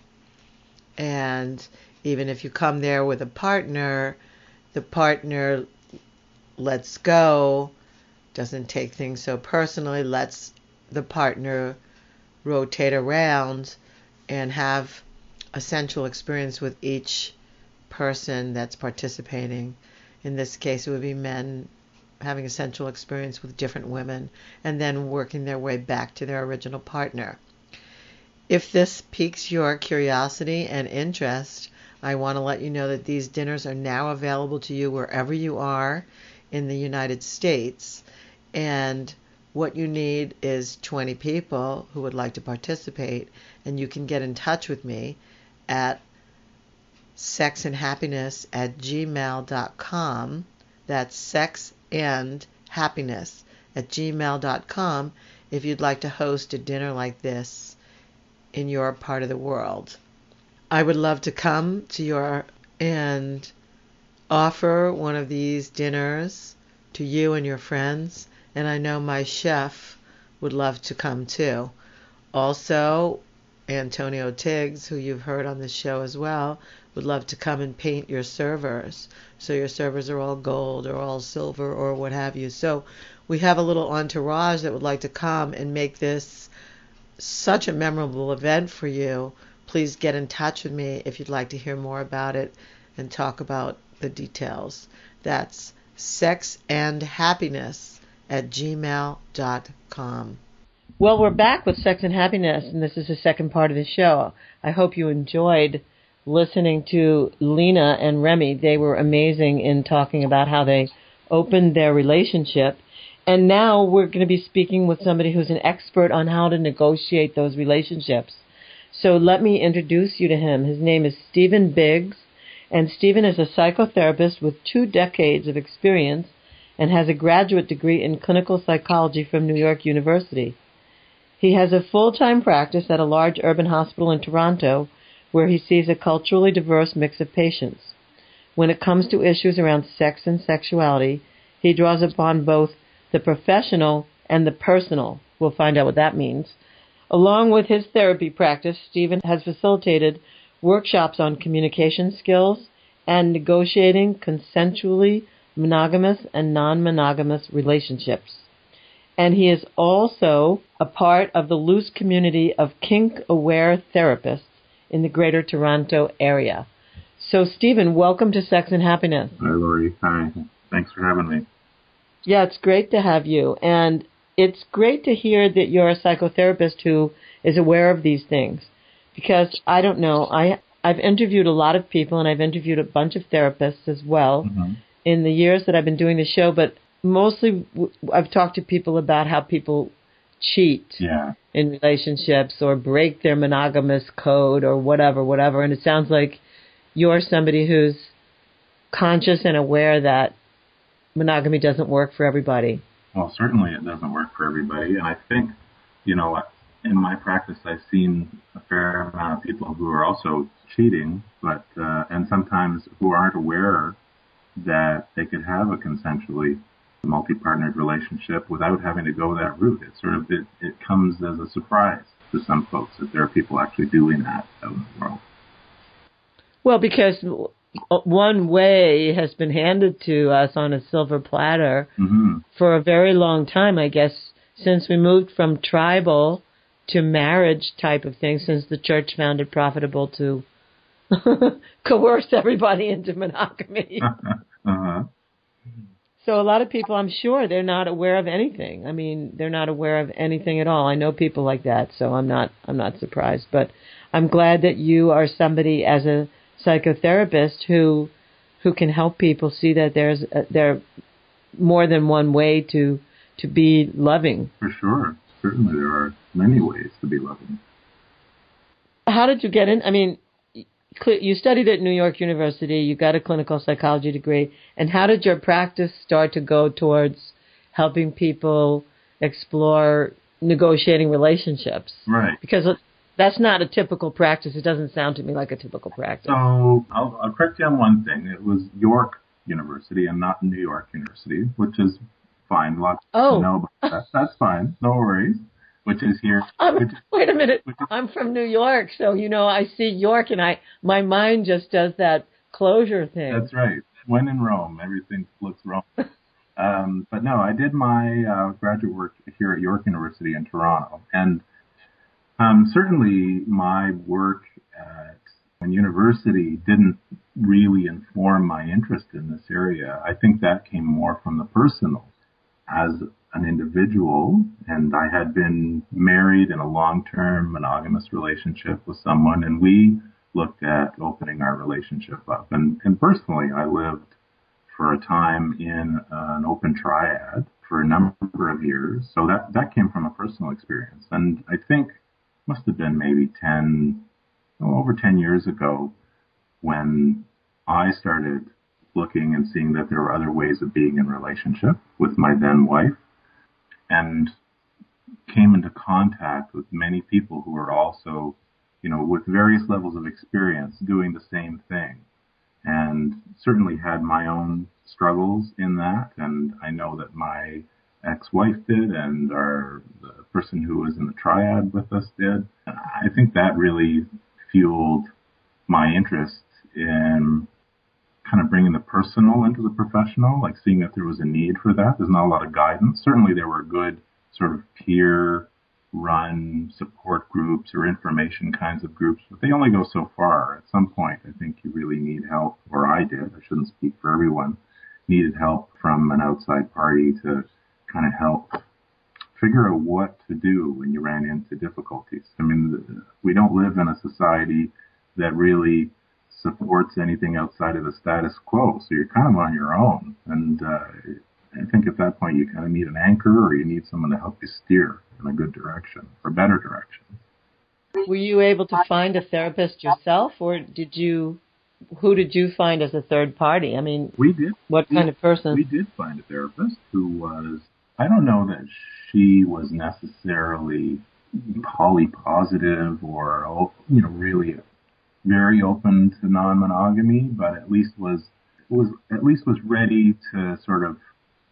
Speaker 4: And even if you come there with a partner, the partner lets go, doesn't take things so personally, lets the partner rotate around and have a sensual experience with each person that's participating. In this case, it would be men having a sensual experience with different women and then working their way back to their original partner. If this piques your curiosity and interest, I want to let you know that these dinners are now available to you wherever you are in the United States. And what you need is twenty people who would like to participate, and you can get in touch with me at sexandhappiness at gmail dot com. That's sex and happiness at gmail dot com if you'd like to host a dinner like this in your part of the world. I would love to come to your and offer one of these dinners to you and your friends, and I know my chef would love to come too. Also, Antonio Tiggs, who you've heard on this show as well, would love to come and paint your servers, so your servers are all gold or all silver or what have you. So we have a little entourage that would like to come and make this such a memorable event for you. Please get in touch with me if you'd like to hear more about it and talk about the details. That's sexandhappiness at gmail dot com. Well, we're back with Sex and Happiness, and this is the second part of the show. I hope you enjoyed listening to Lena and Remy. They were amazing in talking about how they opened their relationship. And now we're going to be speaking with somebody who's an expert on how to negotiate those relationships. So let me introduce you to him. His name is Stephen Biggs, and Stephen is a psychotherapist with two decades of experience and has a graduate degree in clinical psychology from New York University. He has a full-time practice at a large urban hospital in Toronto where he sees a culturally diverse mix of patients. When it comes to issues around sex and sexuality, he draws upon both the professional and the personal. We'll find out what that means. Along with his therapy practice, Stephen has facilitated workshops on communication skills and negotiating consensually monogamous and non-monogamous relationships. And he is also a part of the loose community of kink-aware therapists in the Greater Toronto area. So, Stephen, welcome to Sex and Happiness.
Speaker 8: Hi, Lori. Hi. Thanks for having me.
Speaker 4: Yeah, it's great to have you. And it's great to hear that you're a psychotherapist who is aware of these things. Because, I don't know, I, I've interviewed a lot of people, and I've interviewed a bunch of therapists as well mm-hmm. in the years that I've been doing the show, but mostly I've talked to people about how people cheat
Speaker 8: yeah.
Speaker 4: in relationships or break their monogamous code or whatever, whatever. And it sounds like you're somebody who's conscious and aware that monogamy doesn't work for everybody.
Speaker 8: Well, certainly it doesn't work for everybody. And I think, you know, in my practice, I've seen a fair amount of people who are also cheating, but uh, and sometimes who aren't aware that they could have a consensually multi-partnered relationship without having to go that route. It sort of it, it comes as a surprise to some folks that there are people actually doing that out in the world.
Speaker 4: Well, because one way has been handed to us on a silver platter
Speaker 8: Mm-hmm.
Speaker 4: for a very long time, I guess, since we moved from tribal to marriage type of thing, since the church found it profitable to coerce everybody into monogamy.
Speaker 8: Uh-huh.
Speaker 4: So a lot of people, I'm sure, they're not aware of anything. I mean, they're not aware of anything at all. I know people like that, so I'm not I'm not surprised. But I'm glad that you are somebody as a psychotherapist who who can help people see that there's a, there are more than one way to to be loving.
Speaker 8: For sure. Certainly there are many ways to be loving.
Speaker 4: How did you get in? I mean, cl- you studied at New York University, you got a clinical psychology degree, and how did your practice start to go towards helping people explore negotiating relationships?
Speaker 8: Right.
Speaker 4: Because that's not a typical practice. It doesn't sound to me like a typical practice.
Speaker 8: So I'll, I'll correct you on one thing. It was York University and not New York University, which is fine. Lots
Speaker 4: Oh.
Speaker 8: to know about that. That's fine. No worries. Which is here.
Speaker 4: I'm,
Speaker 8: Which,
Speaker 4: wait a minute.
Speaker 8: which is,
Speaker 4: I'm from New York, so, you know, I see York and I my mind just does that closure thing.
Speaker 8: that's right. When in Rome, everything looks wrong. Um, but no, I did my uh, graduate work here at York University in Toronto. And um, certainly my work at when university didn't really inform my interest in this area. I think that came more from the personal. As an individual, and I had been married in a long-term monogamous relationship with someone, and we looked at opening our relationship up. And, and personally, I lived for a time in uh, an open triad for a number of years. So that, that came from a personal experience. And I think must have been maybe ten, oh, over ten years ago when I started looking and seeing that there were other ways of being in relationship with my then wife, and came into contact with many people who were also, you know, with various levels of experience doing the same thing, and certainly had my own struggles in that. And I know that my ex-wife did, and our the person who was in the triad with us did. I think that really fueled my interest in kind of bringing the personal into the professional, like seeing that there was a need for that. There's not a lot of guidance. Certainly there were good sort of peer-run support groups or information kinds of groups, but they only go so far. At some point, I think you really need help, or I did. I shouldn't speak for everyone. Needed help from an outside party to kind of help figure out what to do when you ran into difficulties. I mean, we don't live in a society that really supports anything outside of the status quo, so you're kind of on your own. And uh, I think at that point you kind of need an anchor, or you need someone to help you steer in a good direction, or better direction.
Speaker 4: Were you able to find a therapist yourself, or did you? Who did you find as a third party? I mean,
Speaker 8: we did.
Speaker 4: What
Speaker 8: we,
Speaker 4: kind of person?
Speaker 8: We did find a therapist who was, I don't know that she was necessarily poly-positive or, you know, really very open to non-monogamy, but at least was was at least was ready to sort of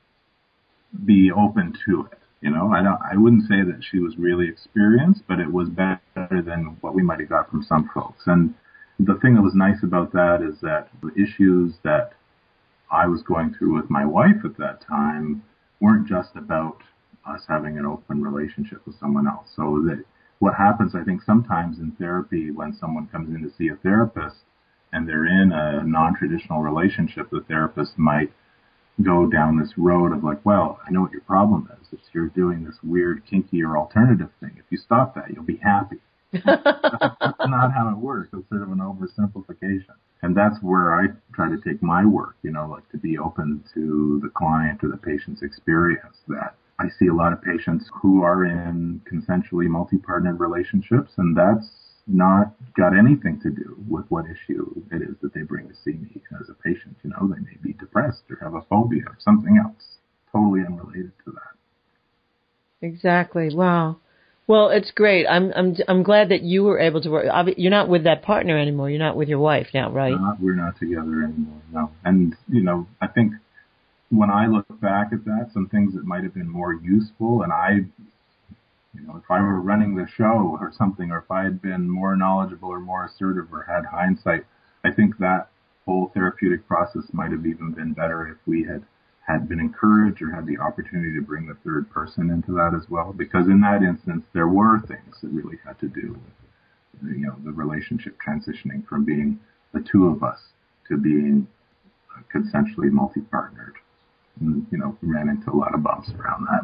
Speaker 8: be open to it. You know, I don't. I wouldn't say that she was really experienced, but it was better than what we might have got from some folks. And the thing that was nice about that is that the issues that I was going through with my wife at that time weren't just about us having an open relationship with someone else. So that what happens, I think, sometimes in therapy when someone comes in to see a therapist and they're in a non-traditional relationship, the therapist might go down this road of like, well, I know what your problem is. If you're doing this weird, kinky or alternative thing, if you stop that, you'll be happy. That's not how it works. It's sort of an oversimplification. And that's where I try to take my work, you know, like to be open to the client or the patient's experience. That I see a lot of patients who are in consensually multi-partnered relationships, and that's not got anything to do with what issue it is that they bring to see me as a patient. You know, they may be depressed or have a phobia or something else totally unrelated to that.
Speaker 4: Exactly. Wow. Well, it's great. I'm I'm I'm glad that you were able to work. You're not with that partner anymore. You're not with your wife now, right?
Speaker 8: Uh, we're not together anymore. No. And you know, I think when I look back at that, some things that might have been more useful, and I, you know, if I were running the show or something, or if I had been more knowledgeable or more assertive or had hindsight, I think that whole therapeutic process might have even been better if we had had been encouraged or had the opportunity to bring the third person into that as well, because in that instance there were things that really had to do with, you know, the relationship transitioning from being the two of us to being consensually multi-partnered. And, you know, we ran into a lot of bumps around that.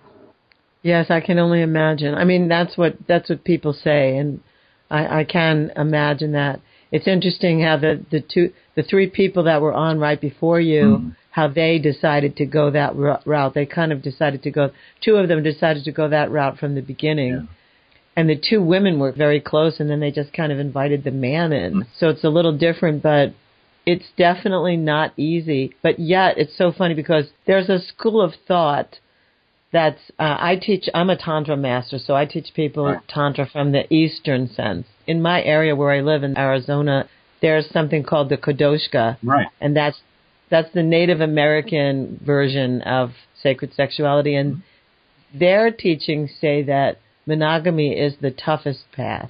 Speaker 4: Yes, I can only imagine. I mean, that's what that's what people say, and I, I can imagine that. It's interesting how the, the two, the three people that were on right before you, mm. how they decided to go that route. They kind of decided to go. Two of them decided to go that route from the beginning, yeah. and the two women were very close, and then they just kind of invited the man in. Mm. So it's a little different, but it's definitely not easy. But yet, it's so funny because there's a school of thought. That's, uh, I teach, I'm a Tantra master, so I teach people right. Tantra from the Eastern sense. In my area where I live in Arizona, there's something called the Kadoshka.
Speaker 8: Right.
Speaker 4: And that's, that's the Native American version of sacred sexuality. And mm-hmm. their teachings say that monogamy is the toughest path.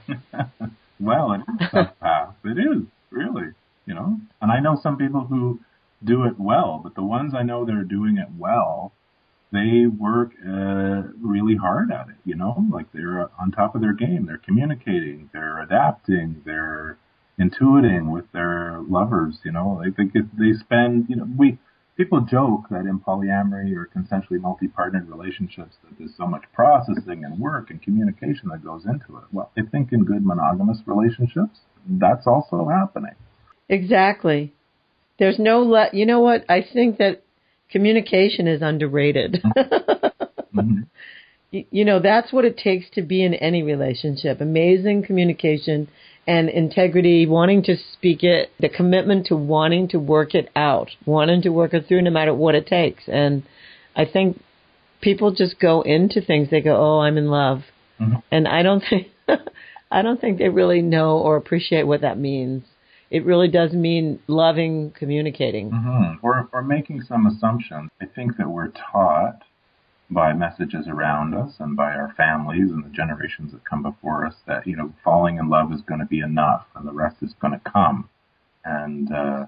Speaker 8: Well, it is a tough path. It is, really, you know. And I know some people who do it well, but the ones I know that are doing it well, they work uh, really hard at it, you know, like they're on top of their game. They're communicating, they're adapting, they're intuiting with their lovers, you know. They think they spend, you know, we people joke that in polyamory or consensually multi-partnered relationships that there's so much processing and work and communication that goes into it. Well, I think in good monogamous relationships, that's also happening.
Speaker 4: Exactly. There's no, le- you know what, I think that communication is underrated. mm-hmm. you, you know, that's what it takes to be in any relationship. Amazing communication and integrity, wanting to speak it, the commitment to wanting to work it out, wanting to work it through no matter what it takes. And I think people just go into things, they go, oh, I'm in love. Mm-hmm. And I don't think, I don't think they really know or appreciate what that means. It really does mean loving, communicating.
Speaker 8: Mm-hmm. Or, or making some assumptions. I think that we're taught by messages around us and by our families and the generations that come before us that, you know, falling in love is going to be enough and the rest is going to come. And, uh,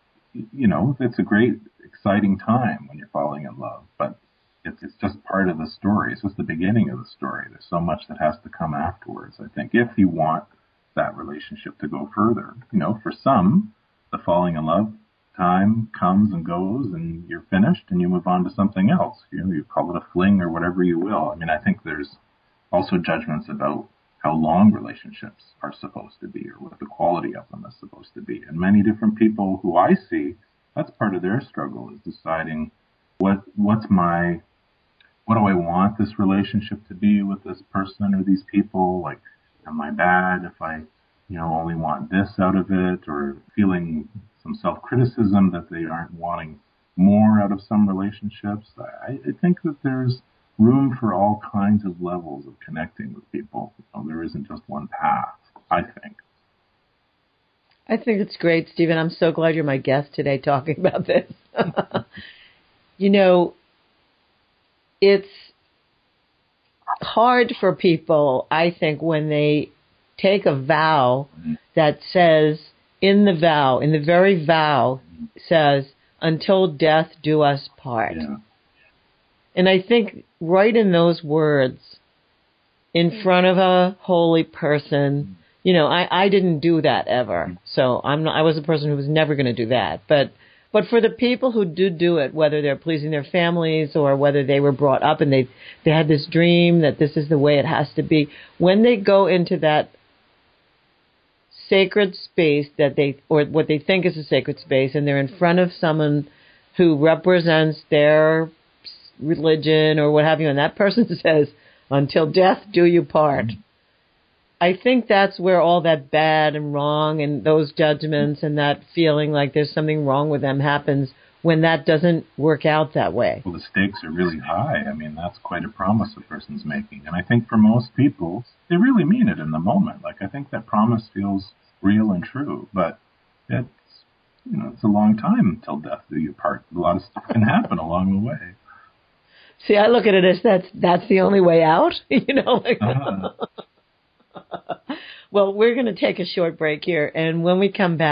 Speaker 8: you know, it's a great, exciting time when you're falling in love, but it's, it's just part of the story. It's just the beginning of the story. There's so much that has to come afterwards, I think, if you want that relationship to go further. You know, for some, the falling in love time comes and goes and you're finished and you move on to something else. You know, you call it a fling or whatever you will. I mean, I think there's also judgments about how long relationships are supposed to be or what the quality of them is supposed to be. And many different people who I see, that's part of their struggle, is deciding what what's my, what do I want this relationship to be with this person or these people? Like, am I bad if I, you know, only want this out of it, or feeling some self-criticism that they aren't wanting more out of some relationships? I, I think that there's room for all kinds of levels of connecting with people. You know, there isn't just one path, I think.
Speaker 4: I think it's great, Stephen. I'm so glad you're my guest today talking about this. You know, it's hard for people, I think, when they take a vow that says, in the vow, in the very vow, says, until death do us part. Yeah. And I think right in those words, in front of a holy person, you know, I, I didn't do that ever. So I'm not, I was a person who was never going to do that. But But for the people who do do it, whether they're pleasing their families or whether they were brought up and they they had this dream that this is the way it has to be, when they go into that sacred space that they, or what they think is a sacred space, and they're in front of someone who represents their religion or what have you, and that person says, until death do you part. Mm-hmm. I think that's where all that bad and wrong and those judgments and that feeling like there's something wrong with them happens when that doesn't work out that way.
Speaker 8: Well, the stakes are really high. I mean, that's quite a promise a person's making. And I think for most people, they really mean it in the moment. Like, I think that promise feels real and true. But it's, you know, it's a long time until death do you part. A lot of stuff can happen along the way.
Speaker 4: See, I look at it as that's, that's the only way out, you know, like, uh-huh. Well, we're going to take a short break here, and when we come back,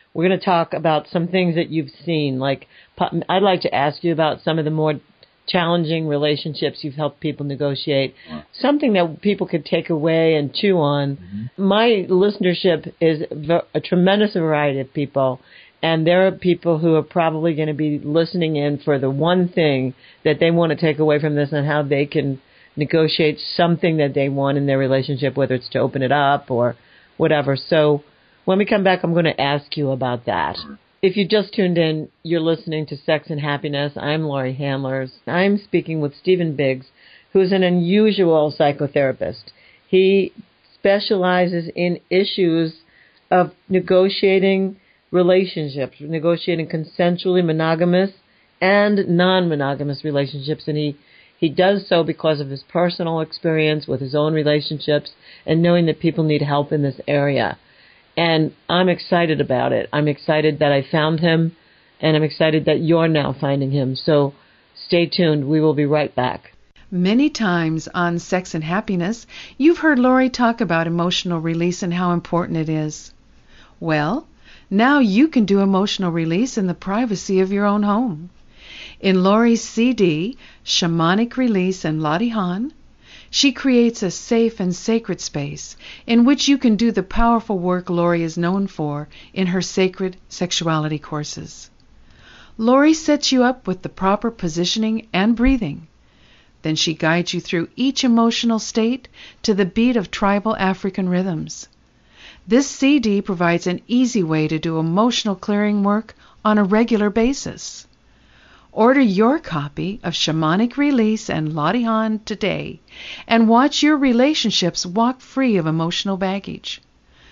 Speaker 4: we're going to talk about some things that you've seen. Like, I'd like to ask you about some of the more challenging relationships you've helped people negotiate, something that people could take away and chew on. Mm-hmm. My listenership is a tremendous variety of people, and there are people who are probably going to be listening in for the one thing that they want to take away from this and how they can negotiate something that they want in their relationship, whether it's to open it up or whatever. So when we come back, I'm going to ask you about that. If you just tuned in, you're listening to Sex and Happiness. I'm Laurie Handlers. I'm speaking with Stephen Biggs, who's an unusual psychotherapist. He specializes in issues of negotiating relationships, negotiating consensually monogamous and non-monogamous relationships, and he, he does so because of his personal experience with his own relationships and knowing that people need help in this area. And I'm excited about it. I'm excited that I found him, and I'm excited that you're now finding him. So stay tuned. We will be right back.
Speaker 7: Many times on Sex and Happiness, you've heard Laurie talk about emotional release and how important it is. Well, now you can do emotional release in the privacy of your own home. In Laurie's C D, Shamanic Release and Lottie Hahn, she creates a safe and sacred space in which you can do the powerful work Laurie is known for in her sacred sexuality courses. Laurie sets you up with the proper positioning and breathing. Then she guides you through each emotional state to the beat of tribal African rhythms. This C D provides an easy way to do emotional clearing work on a regular basis. Order your copy of Shamanic Release and Lottie Hahn today and watch your relationships walk free of emotional baggage.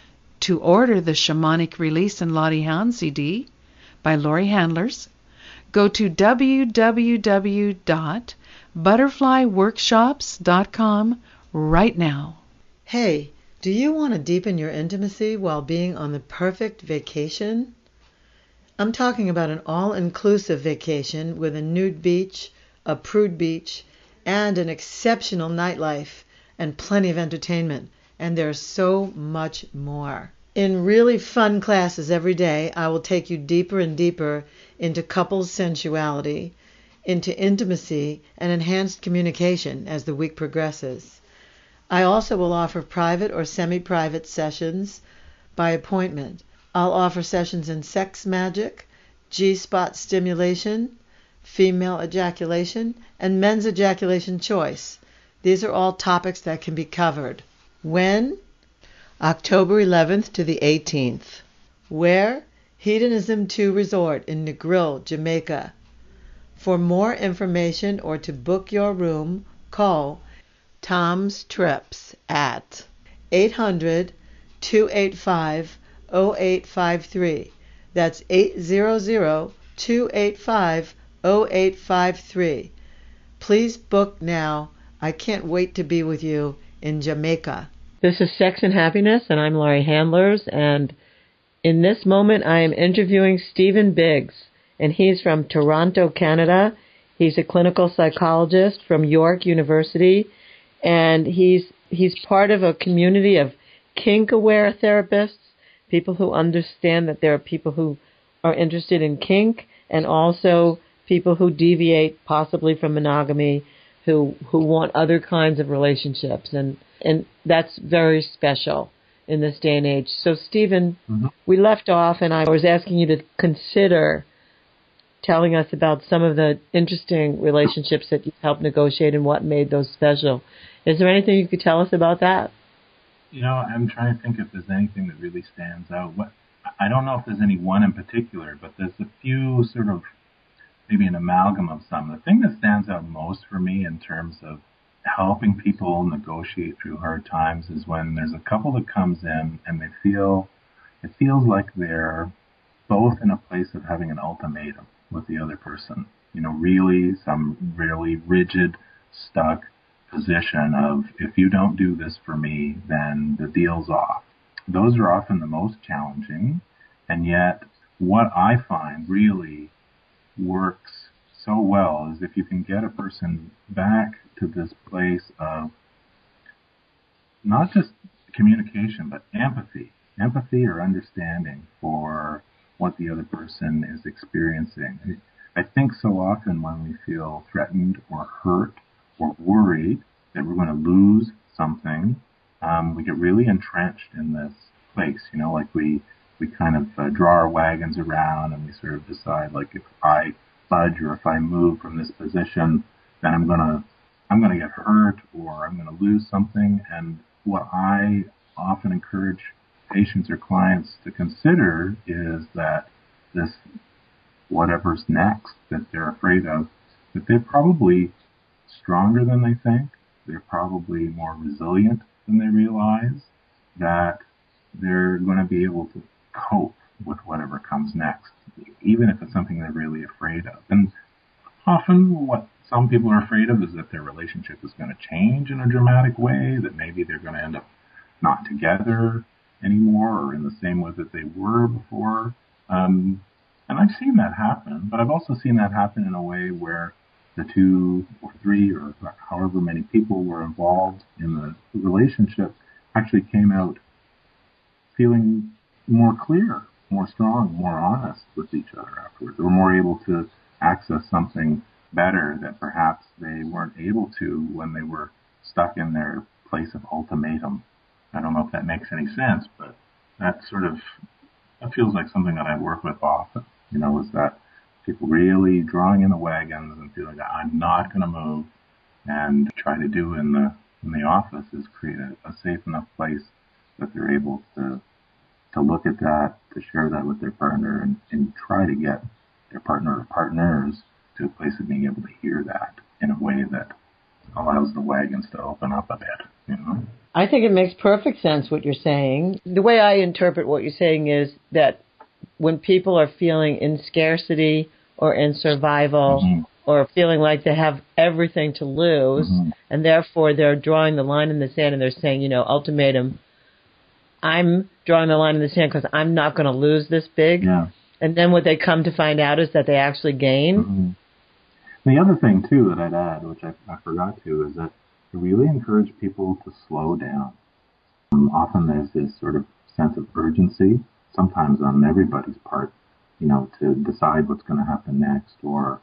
Speaker 7: To order the Shamanic Release and Lottie Hahn C D by Laurie Handlers, go to w w w dot butterfly workshops dot com right now.
Speaker 4: Hey, do you want to deepen your intimacy while being on the perfect vacation? I'm talking about an all-inclusive vacation with a nude beach, a prude beach, and an exceptional nightlife and plenty of entertainment. And there's so much more. In really fun classes every day, I will take you deeper and deeper into couples sensuality, into intimacy, and enhanced communication as the week progresses. I also will offer private or semi-private sessions by appointment. I'll offer sessions in sex magic, G-spot stimulation, female ejaculation, and men's ejaculation choice. These are all topics that can be covered. When? October eleventh to the eighteenth. Where? Hedonism two Resort in Negril, Jamaica. For more information or to book your room, call Tom's Trips at eight hundred, two eight five, oh eight five three. That's eight hundred, two eight five, oh eight five three. Please book now. I can't wait to be with you in Jamaica. This is Sex and Happiness, and I'm Laurie Handlers, and in this moment I am interviewing Stephen Biggs, and he's from Toronto, Canada. He's a clinical psychologist from York University, and he's he's part of a community of kink-aware therapists, people who understand that there are people who are interested in kink, and also people who deviate possibly from monogamy, who who want other kinds of relationships, and and that's very special in this day and age. So, Stephen, mm-hmm. we left off, and I was asking you to consider telling us about some of the interesting relationships that you've helped negotiate and what made those special. Is there anything you could tell us about that?
Speaker 8: You know, I'm trying to think if there's anything that really stands out. What I don't know if there's any one in particular, but there's a few sort of maybe an amalgam of some. The thing that stands out most for me in terms of helping people negotiate through hard times is when there's a couple that comes in and they feel, it feels like they're both in a place of having an ultimatum with the other person. You know, really some really rigid, stuck position of, if you don't do this for me, then the deal's off. Those are often the most challenging, and yet what I find really works so well is if you can get a person back to this place of not just communication, but empathy, empathy or understanding for what the other person is experiencing. I think so often when we feel threatened or hurt or worried that we're going to lose something, um, we get really entrenched in this place, you know, like we, we kind of uh, draw our wagons around and we sort of decide, like, if I budge or if I move from this position, then I'm going to, I'm going to get hurt or I'm going to lose something. And what I often encourage patients or clients to consider is that this, whatever's next that they're afraid of, that they're probably stronger than they think. They're probably more resilient than they realize, that they're going to be able to cope with whatever comes next, even if it's something they're really afraid of. And often what some people are afraid of is that their relationship is going to change in a dramatic way, that maybe they're going to end up not together anymore or in the same way that they were before. Um, and I've seen that happen, but I've also seen that happen in a way where the two or three or however many people were involved in the relationship actually came out feeling more clear, more strong, more honest with each other afterwards. They were more able to access something better that perhaps they weren't able to when they were stuck in their place of ultimatum. I don't know if that makes any sense, but that sort of, that feels like something that I work with often, you know, is that people really drawing in the wagons and feeling that I'm not going to move, and try to do in the in the office is create a, a safe enough place that they're able to to look at that, to share that with their partner, and, and try to get their partner or partners to a place of being able to hear that in a way that allows the wagons to open up a bit, you know?
Speaker 4: I think it makes perfect sense what you're saying. The way I interpret what you're saying is that when people are feeling in scarcity or in survival, mm-hmm. or feeling like they have everything to lose, mm-hmm. and therefore they're drawing the line in the sand and they're saying, you know, ultimatum, I'm drawing the line in the sand because I'm not going to lose this big.
Speaker 8: Yeah.
Speaker 4: And then what they come to find out is that they actually gain.
Speaker 8: Mm-hmm. The other thing, too, that I'd add, which I, I forgot to, is that I really encourage people to slow down. Um, often there's this sort of sense of urgency, sometimes on everybody's part, you know, to decide what's going to happen next, or,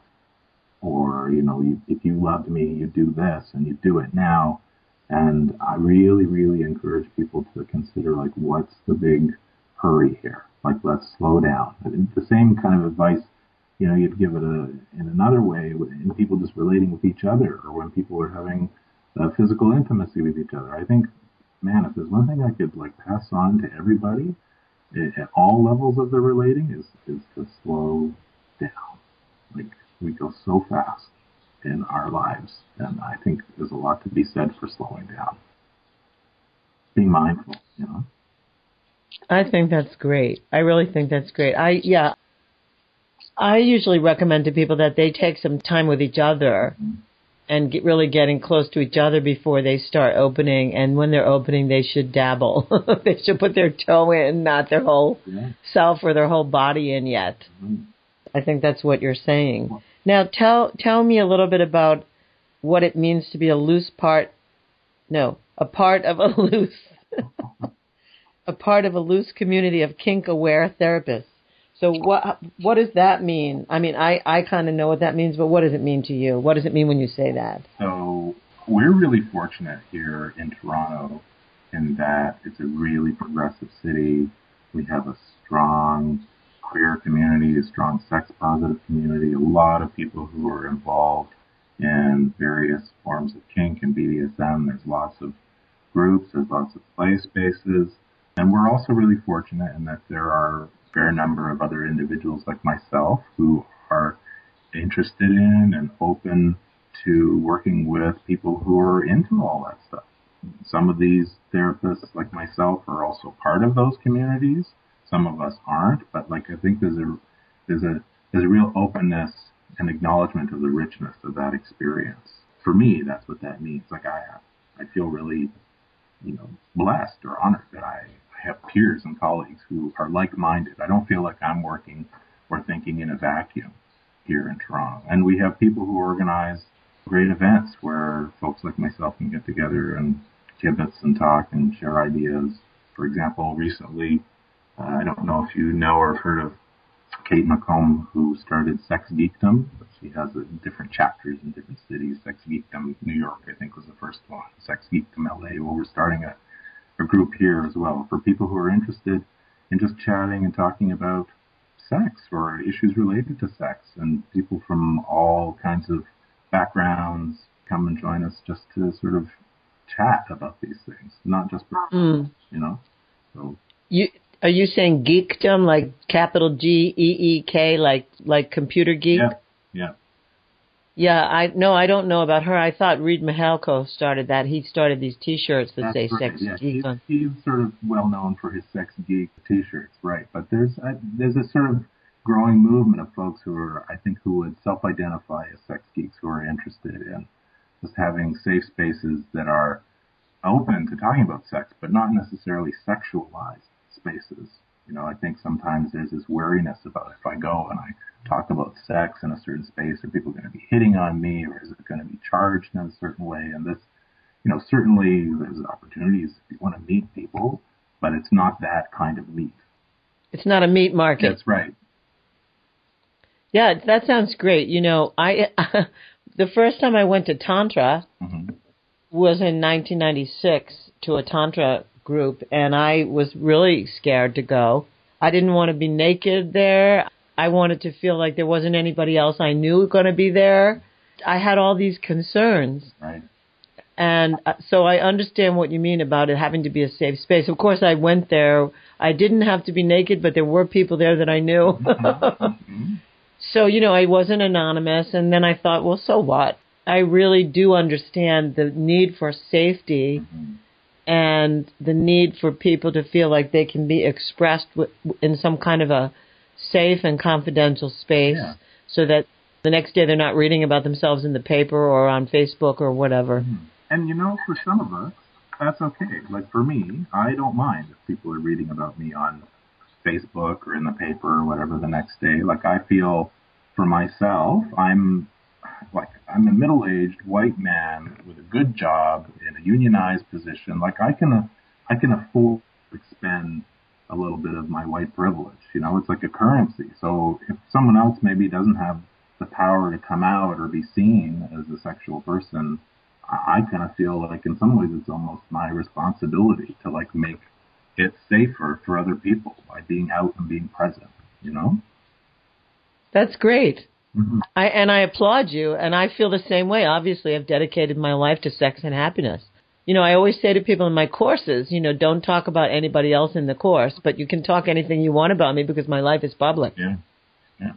Speaker 8: or you know, you, if you loved me, you do this, and you do it now. And I really, really encourage people to consider, like, what's the big hurry here? Like, let's slow down. And the same kind of advice, you know, you'd give it a, in another way, in people just relating with each other, or when people are having uh, physical intimacy with each other. I think, man, if there's one thing I could, like, pass on to everybody at all levels of the relating is, is to slow down. Like, we go so fast in our lives, and I think there's a lot to be said for slowing down. Being mindful, you know?
Speaker 4: I think that's great. I really think that's great. I, yeah, I usually recommend to people that they take some time with each other, mm-hmm. and get really getting close to each other before they start opening. And when they're opening, they should dabble. They should put their toe in, not their whole yeah. self or their whole body in yet. Mm-hmm. I think that's what you're saying. Now, tell tell me a little bit about what it means to be a loose part, no, a part of a loose, a part of a loose community of kink-aware therapists. So what what does that mean? I mean, I, I kind of know what that means, but what does it mean to you? What does it mean when you say that?
Speaker 8: So we're really fortunate here in Toronto in that it's a really progressive city. We have a strong queer community, a strong sex-positive community, a lot of people who are involved in various forms of kink and B D S M. There's lots of groups, there's lots of play spaces, and we're also really fortunate in that there are a fair number of other individuals like myself who are interested in and open to working with people who are into all that stuff. Some of these therapists, like myself, are also part of those communities. Some of us aren't, but like I think there's a there's a there's a real openness and acknowledgement of the richness of that experience. For me, that's what that means. Like I I feel really, you know, blessed or honored that I, I have peers and colleagues who are like-minded. I don't feel like I'm working or thinking in a vacuum here in Toronto. And we have people who organize great events where folks like myself can get together and kibitz and talk and share ideas. For example, recently, Uh, I don't know if you know or have heard of Kate McComb, who started Sex Geekdom. She has uh, different chapters in different cities. Sex Geekdom New York, I think, was the first one. Sex Geekdom L A. Well, we're starting a, a group here as well for people who are interested in just chatting and talking about sex or issues related to sex. And people from all kinds of backgrounds come and join us just to sort of chat about these things, not just,
Speaker 4: Mm.
Speaker 8: you know. So
Speaker 4: You are you saying geekdom, like capital G E E K, like like computer geek?
Speaker 8: yeah, yeah.
Speaker 4: Yeah, I no, I don't know about her. I thought Reed Mihalko started that. He started these T-shirts that
Speaker 8: That's
Speaker 4: say
Speaker 8: right,
Speaker 4: "Sex
Speaker 8: yeah.
Speaker 4: Geek"
Speaker 8: He's,
Speaker 4: on.
Speaker 8: he's sort of well known for his Sex Geek T-shirts, right? But there's a, there's a sort of growing movement of folks who are, I think, who would self-identify as sex geeks, who are interested in just having safe spaces that are open to talking about sex, but not necessarily sexualized spaces. You know, I think sometimes there's this wariness about if I go and I talk about sex in a certain space, are people going to be hitting on me, or is it going to be charged in a certain way? And this, you know, certainly there's opportunities if you want to meet people, but it's not that kind of meet.
Speaker 4: It's not a meat market.
Speaker 8: That's right.
Speaker 4: Yeah, that sounds great. You know, I the first time I went to Tantra
Speaker 8: Mm-hmm.
Speaker 4: was in nineteen ninety-six to a Tantra group, and I was really scared to go. I didn't want to be naked there. I wanted to feel like there wasn't anybody else I knew going to be there. I had all these concerns.
Speaker 8: Right.
Speaker 4: And uh, so I understand what you mean about it having to be a safe space. Of course, I went there. I didn't have to be naked, but there were people there that I knew.
Speaker 8: Mm-hmm.
Speaker 4: So, you know, I wasn't anonymous. And then I thought, well, so what? I really do understand the need for safety
Speaker 8: Mm-hmm.
Speaker 4: and the need for people to feel like they can be expressed w- in some kind of a safe and confidential space,
Speaker 8: Yeah.
Speaker 4: so that the next day they're not reading about themselves in the paper or on Facebook or whatever.
Speaker 8: Mm-hmm. And, you know, for some of us, that's okay. Like for me, I don't mind if people are reading about me on Facebook or in the paper or whatever the next day. Like I feel for myself, I'm like, I'm a middle-aged white man with a good job in a unionized position. Like I can, uh, I can afford to expend a little bit of my white privilege. You know, it's like a currency. So if someone else maybe doesn't have the power to come out or be seen as a sexual person, I kind of feel like in some ways it's almost my responsibility to like make it safer for other people by being out and being present, you know?
Speaker 4: That's great.
Speaker 8: Mm-hmm.
Speaker 4: I and I applaud you, and I feel the same way. Obviously, I've dedicated my life to sex and happiness. You know, I always say to people in my courses, you know, don't talk about anybody else in the course, but you can talk anything you want about me because my life is public.
Speaker 8: Yeah. Yeah.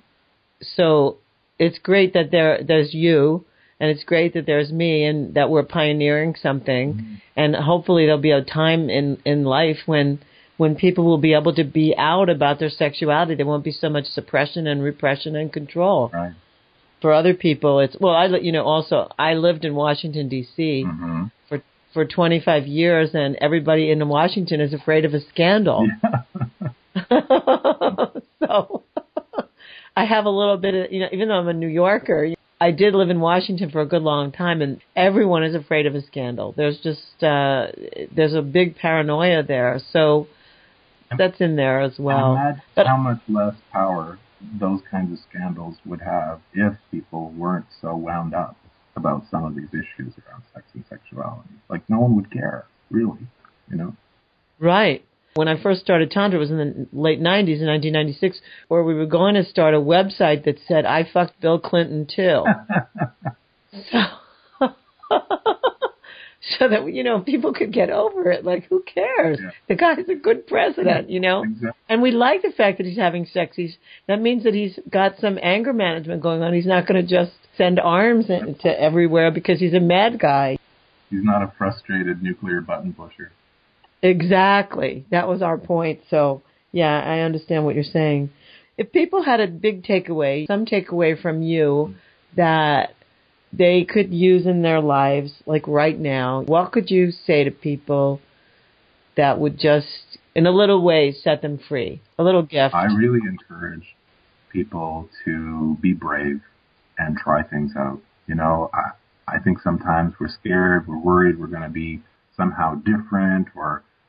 Speaker 4: So it's great that there there's you, and it's great that there's me, and that we're pioneering something.
Speaker 8: Mm-hmm.
Speaker 4: And hopefully there'll be a time in, in life when when people will be able to be out about their sexuality. There won't be so much suppression and repression and control.
Speaker 8: Right.
Speaker 4: For other people, it's, well, I, li- you know, also, I lived in Washington, D C
Speaker 8: Mm-hmm.
Speaker 4: for for twenty-five years, and everybody in Washington is afraid of a scandal. So I have a little bit of, you know, even though I'm a New Yorker, I did live in Washington for a good long time, and everyone is afraid of a scandal. There's just, uh, there's a big paranoia there. So that's in there as well.
Speaker 8: Imagine
Speaker 4: But
Speaker 8: how much less power those kinds of scandals would have if people weren't so wound up about some of these issues around sex and sexuality. Like, no one would care, really, you know?
Speaker 4: right. When I first started Tantra, it was in the late nineties, in nineteen ninety-six, where we were going to start a website that said, I fucked Bill Clinton too. so, so that, you know, people could get over it. Like, who cares?
Speaker 8: Yeah.
Speaker 4: The guy's a good president, you know?
Speaker 8: Exactly.
Speaker 4: And we like the fact that he's having sex. He's, that means that he's got some anger management going on. He's not going to just send arms in, to everywhere because he's a mad guy.
Speaker 8: He's not a frustrated nuclear button pusher.
Speaker 4: Exactly. That was our point. So, yeah, I understand what you're saying. If people had a big takeaway, some takeaway from you that they could use in their lives, like right now, what could you say to people that would just, in a little way, set them free? A little gift.
Speaker 8: I really encourage people to be brave and try things out. You know, I, I think sometimes we're scared, we're worried we're going to be somehow different, or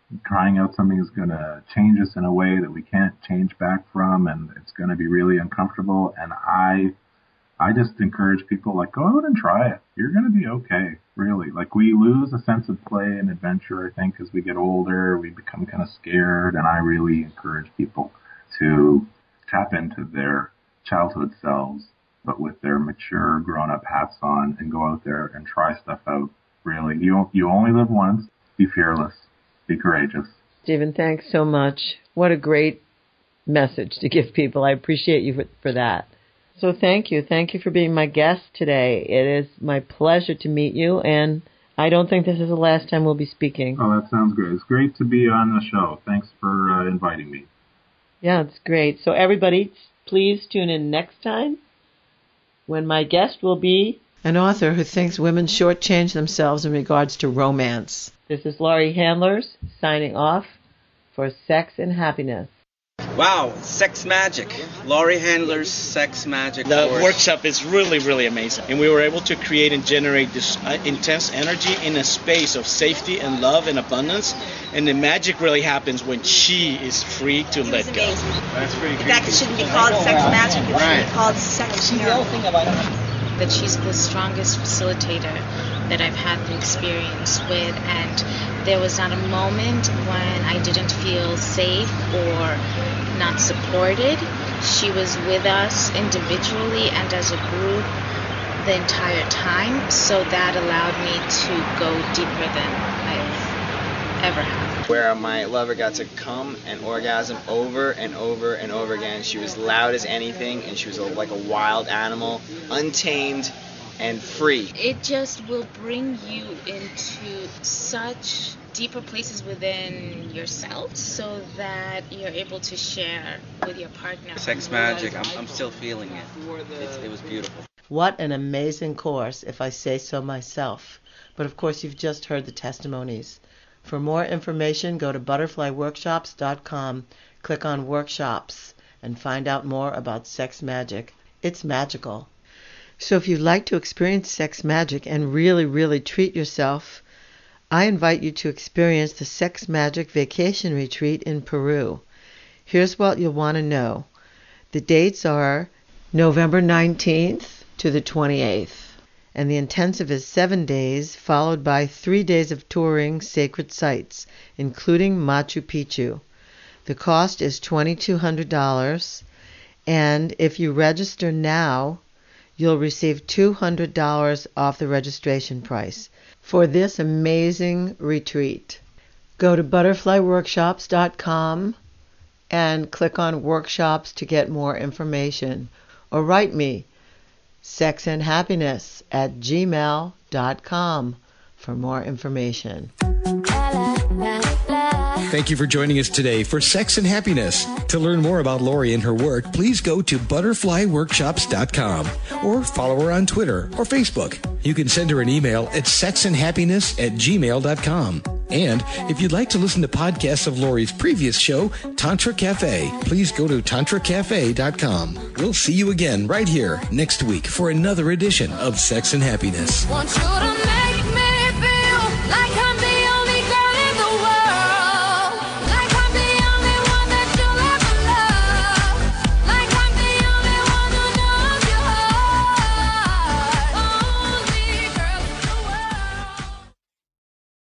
Speaker 8: trying out something is going to change us in a way that we can't change back from, and it's going to be really uncomfortable. And I, I just encourage people, like, go out and try it. You're going to be okay, really. Like, we lose a sense of play and adventure, I think, as we get older. We become kind of scared, and I really encourage people to tap into their childhood selves, but with their mature, grown-up hats on, and go out there and try stuff out. Really, you you only live once. Be fearless. Be courageous.
Speaker 4: Stephen, thanks so much. What a great message to give people. I appreciate you for, for that. So thank you. Thank you for being my guest today. It is my pleasure to meet you, and I don't think this is the last time we'll be speaking.
Speaker 8: Oh, that sounds great. It's great to be on the show. Thanks for uh, inviting me.
Speaker 4: Yeah, it's great. So everybody, please tune in next time when my guest will be an author who thinks women shortchange themselves in regards to romance. This is Laurie Handlers signing off for Sex and Happiness.
Speaker 9: Wow, Sex Magic. Laurie Handler's Sex Magic
Speaker 10: The
Speaker 9: course.
Speaker 10: workshop is really, really amazing. And we were able to create and generate this uh, intense energy in a space of safety and love and abundance. And the magic really happens when she is free to let go.
Speaker 9: That's pretty
Speaker 11: In fact, it shouldn't be called Sex Magic. It should be called Sex Miracle.
Speaker 12: That she's the strongest facilitator that I've had the experience with, and there was not a moment when I didn't feel safe or not supported. She was with us individually and as a group the entire time, so that allowed me to go deeper than I've ever had.
Speaker 9: Where my lover got to come and orgasm over and over and over again. She was loud as anything, and she was a, like a wild animal, untamed and free.
Speaker 12: It just will bring you into such deeper places within yourself so that you're able to share with your partner.
Speaker 9: Sex Magic, I'm, I'm still feeling it. It's, it was beautiful.
Speaker 4: What an amazing course, if I say so myself. But of course, you've just heard the testimonies. For more information, go to butterfly workshops dot com, click on Workshops, and find out more about Sex Magic. It's magical. So if you'd like to experience Sex Magic and really, really treat yourself, I invite you to experience the Sex Magic Vacation Retreat in Peru. Here's what you'll want to know. The dates are November nineteenth to the twenty-eighth. And the intensive is seven days, followed by three days of touring sacred sites, including Machu Picchu. The cost is two thousand two hundred dollars, and if you register now, you'll receive two hundred dollars off the registration price for this amazing retreat. Go to butterfly workshops dot com and click on Workshops to get more information, or write me sexandhappiness at gmail dot com for more information.
Speaker 2: Thank you for joining us today for Sex and Happiness. To learn more about Laurie and her work, please go to butterfly workshops dot com or follow her on Twitter or Facebook. You can send her an email at sexandhappiness at gmail dot com. And if you'd like to listen to podcasts of Laurie's previous show, Tantra Cafe, please go to tantra cafe dot com. We'll see you again right here next week for another edition of Sex and Happiness.
Speaker 3: Want you to make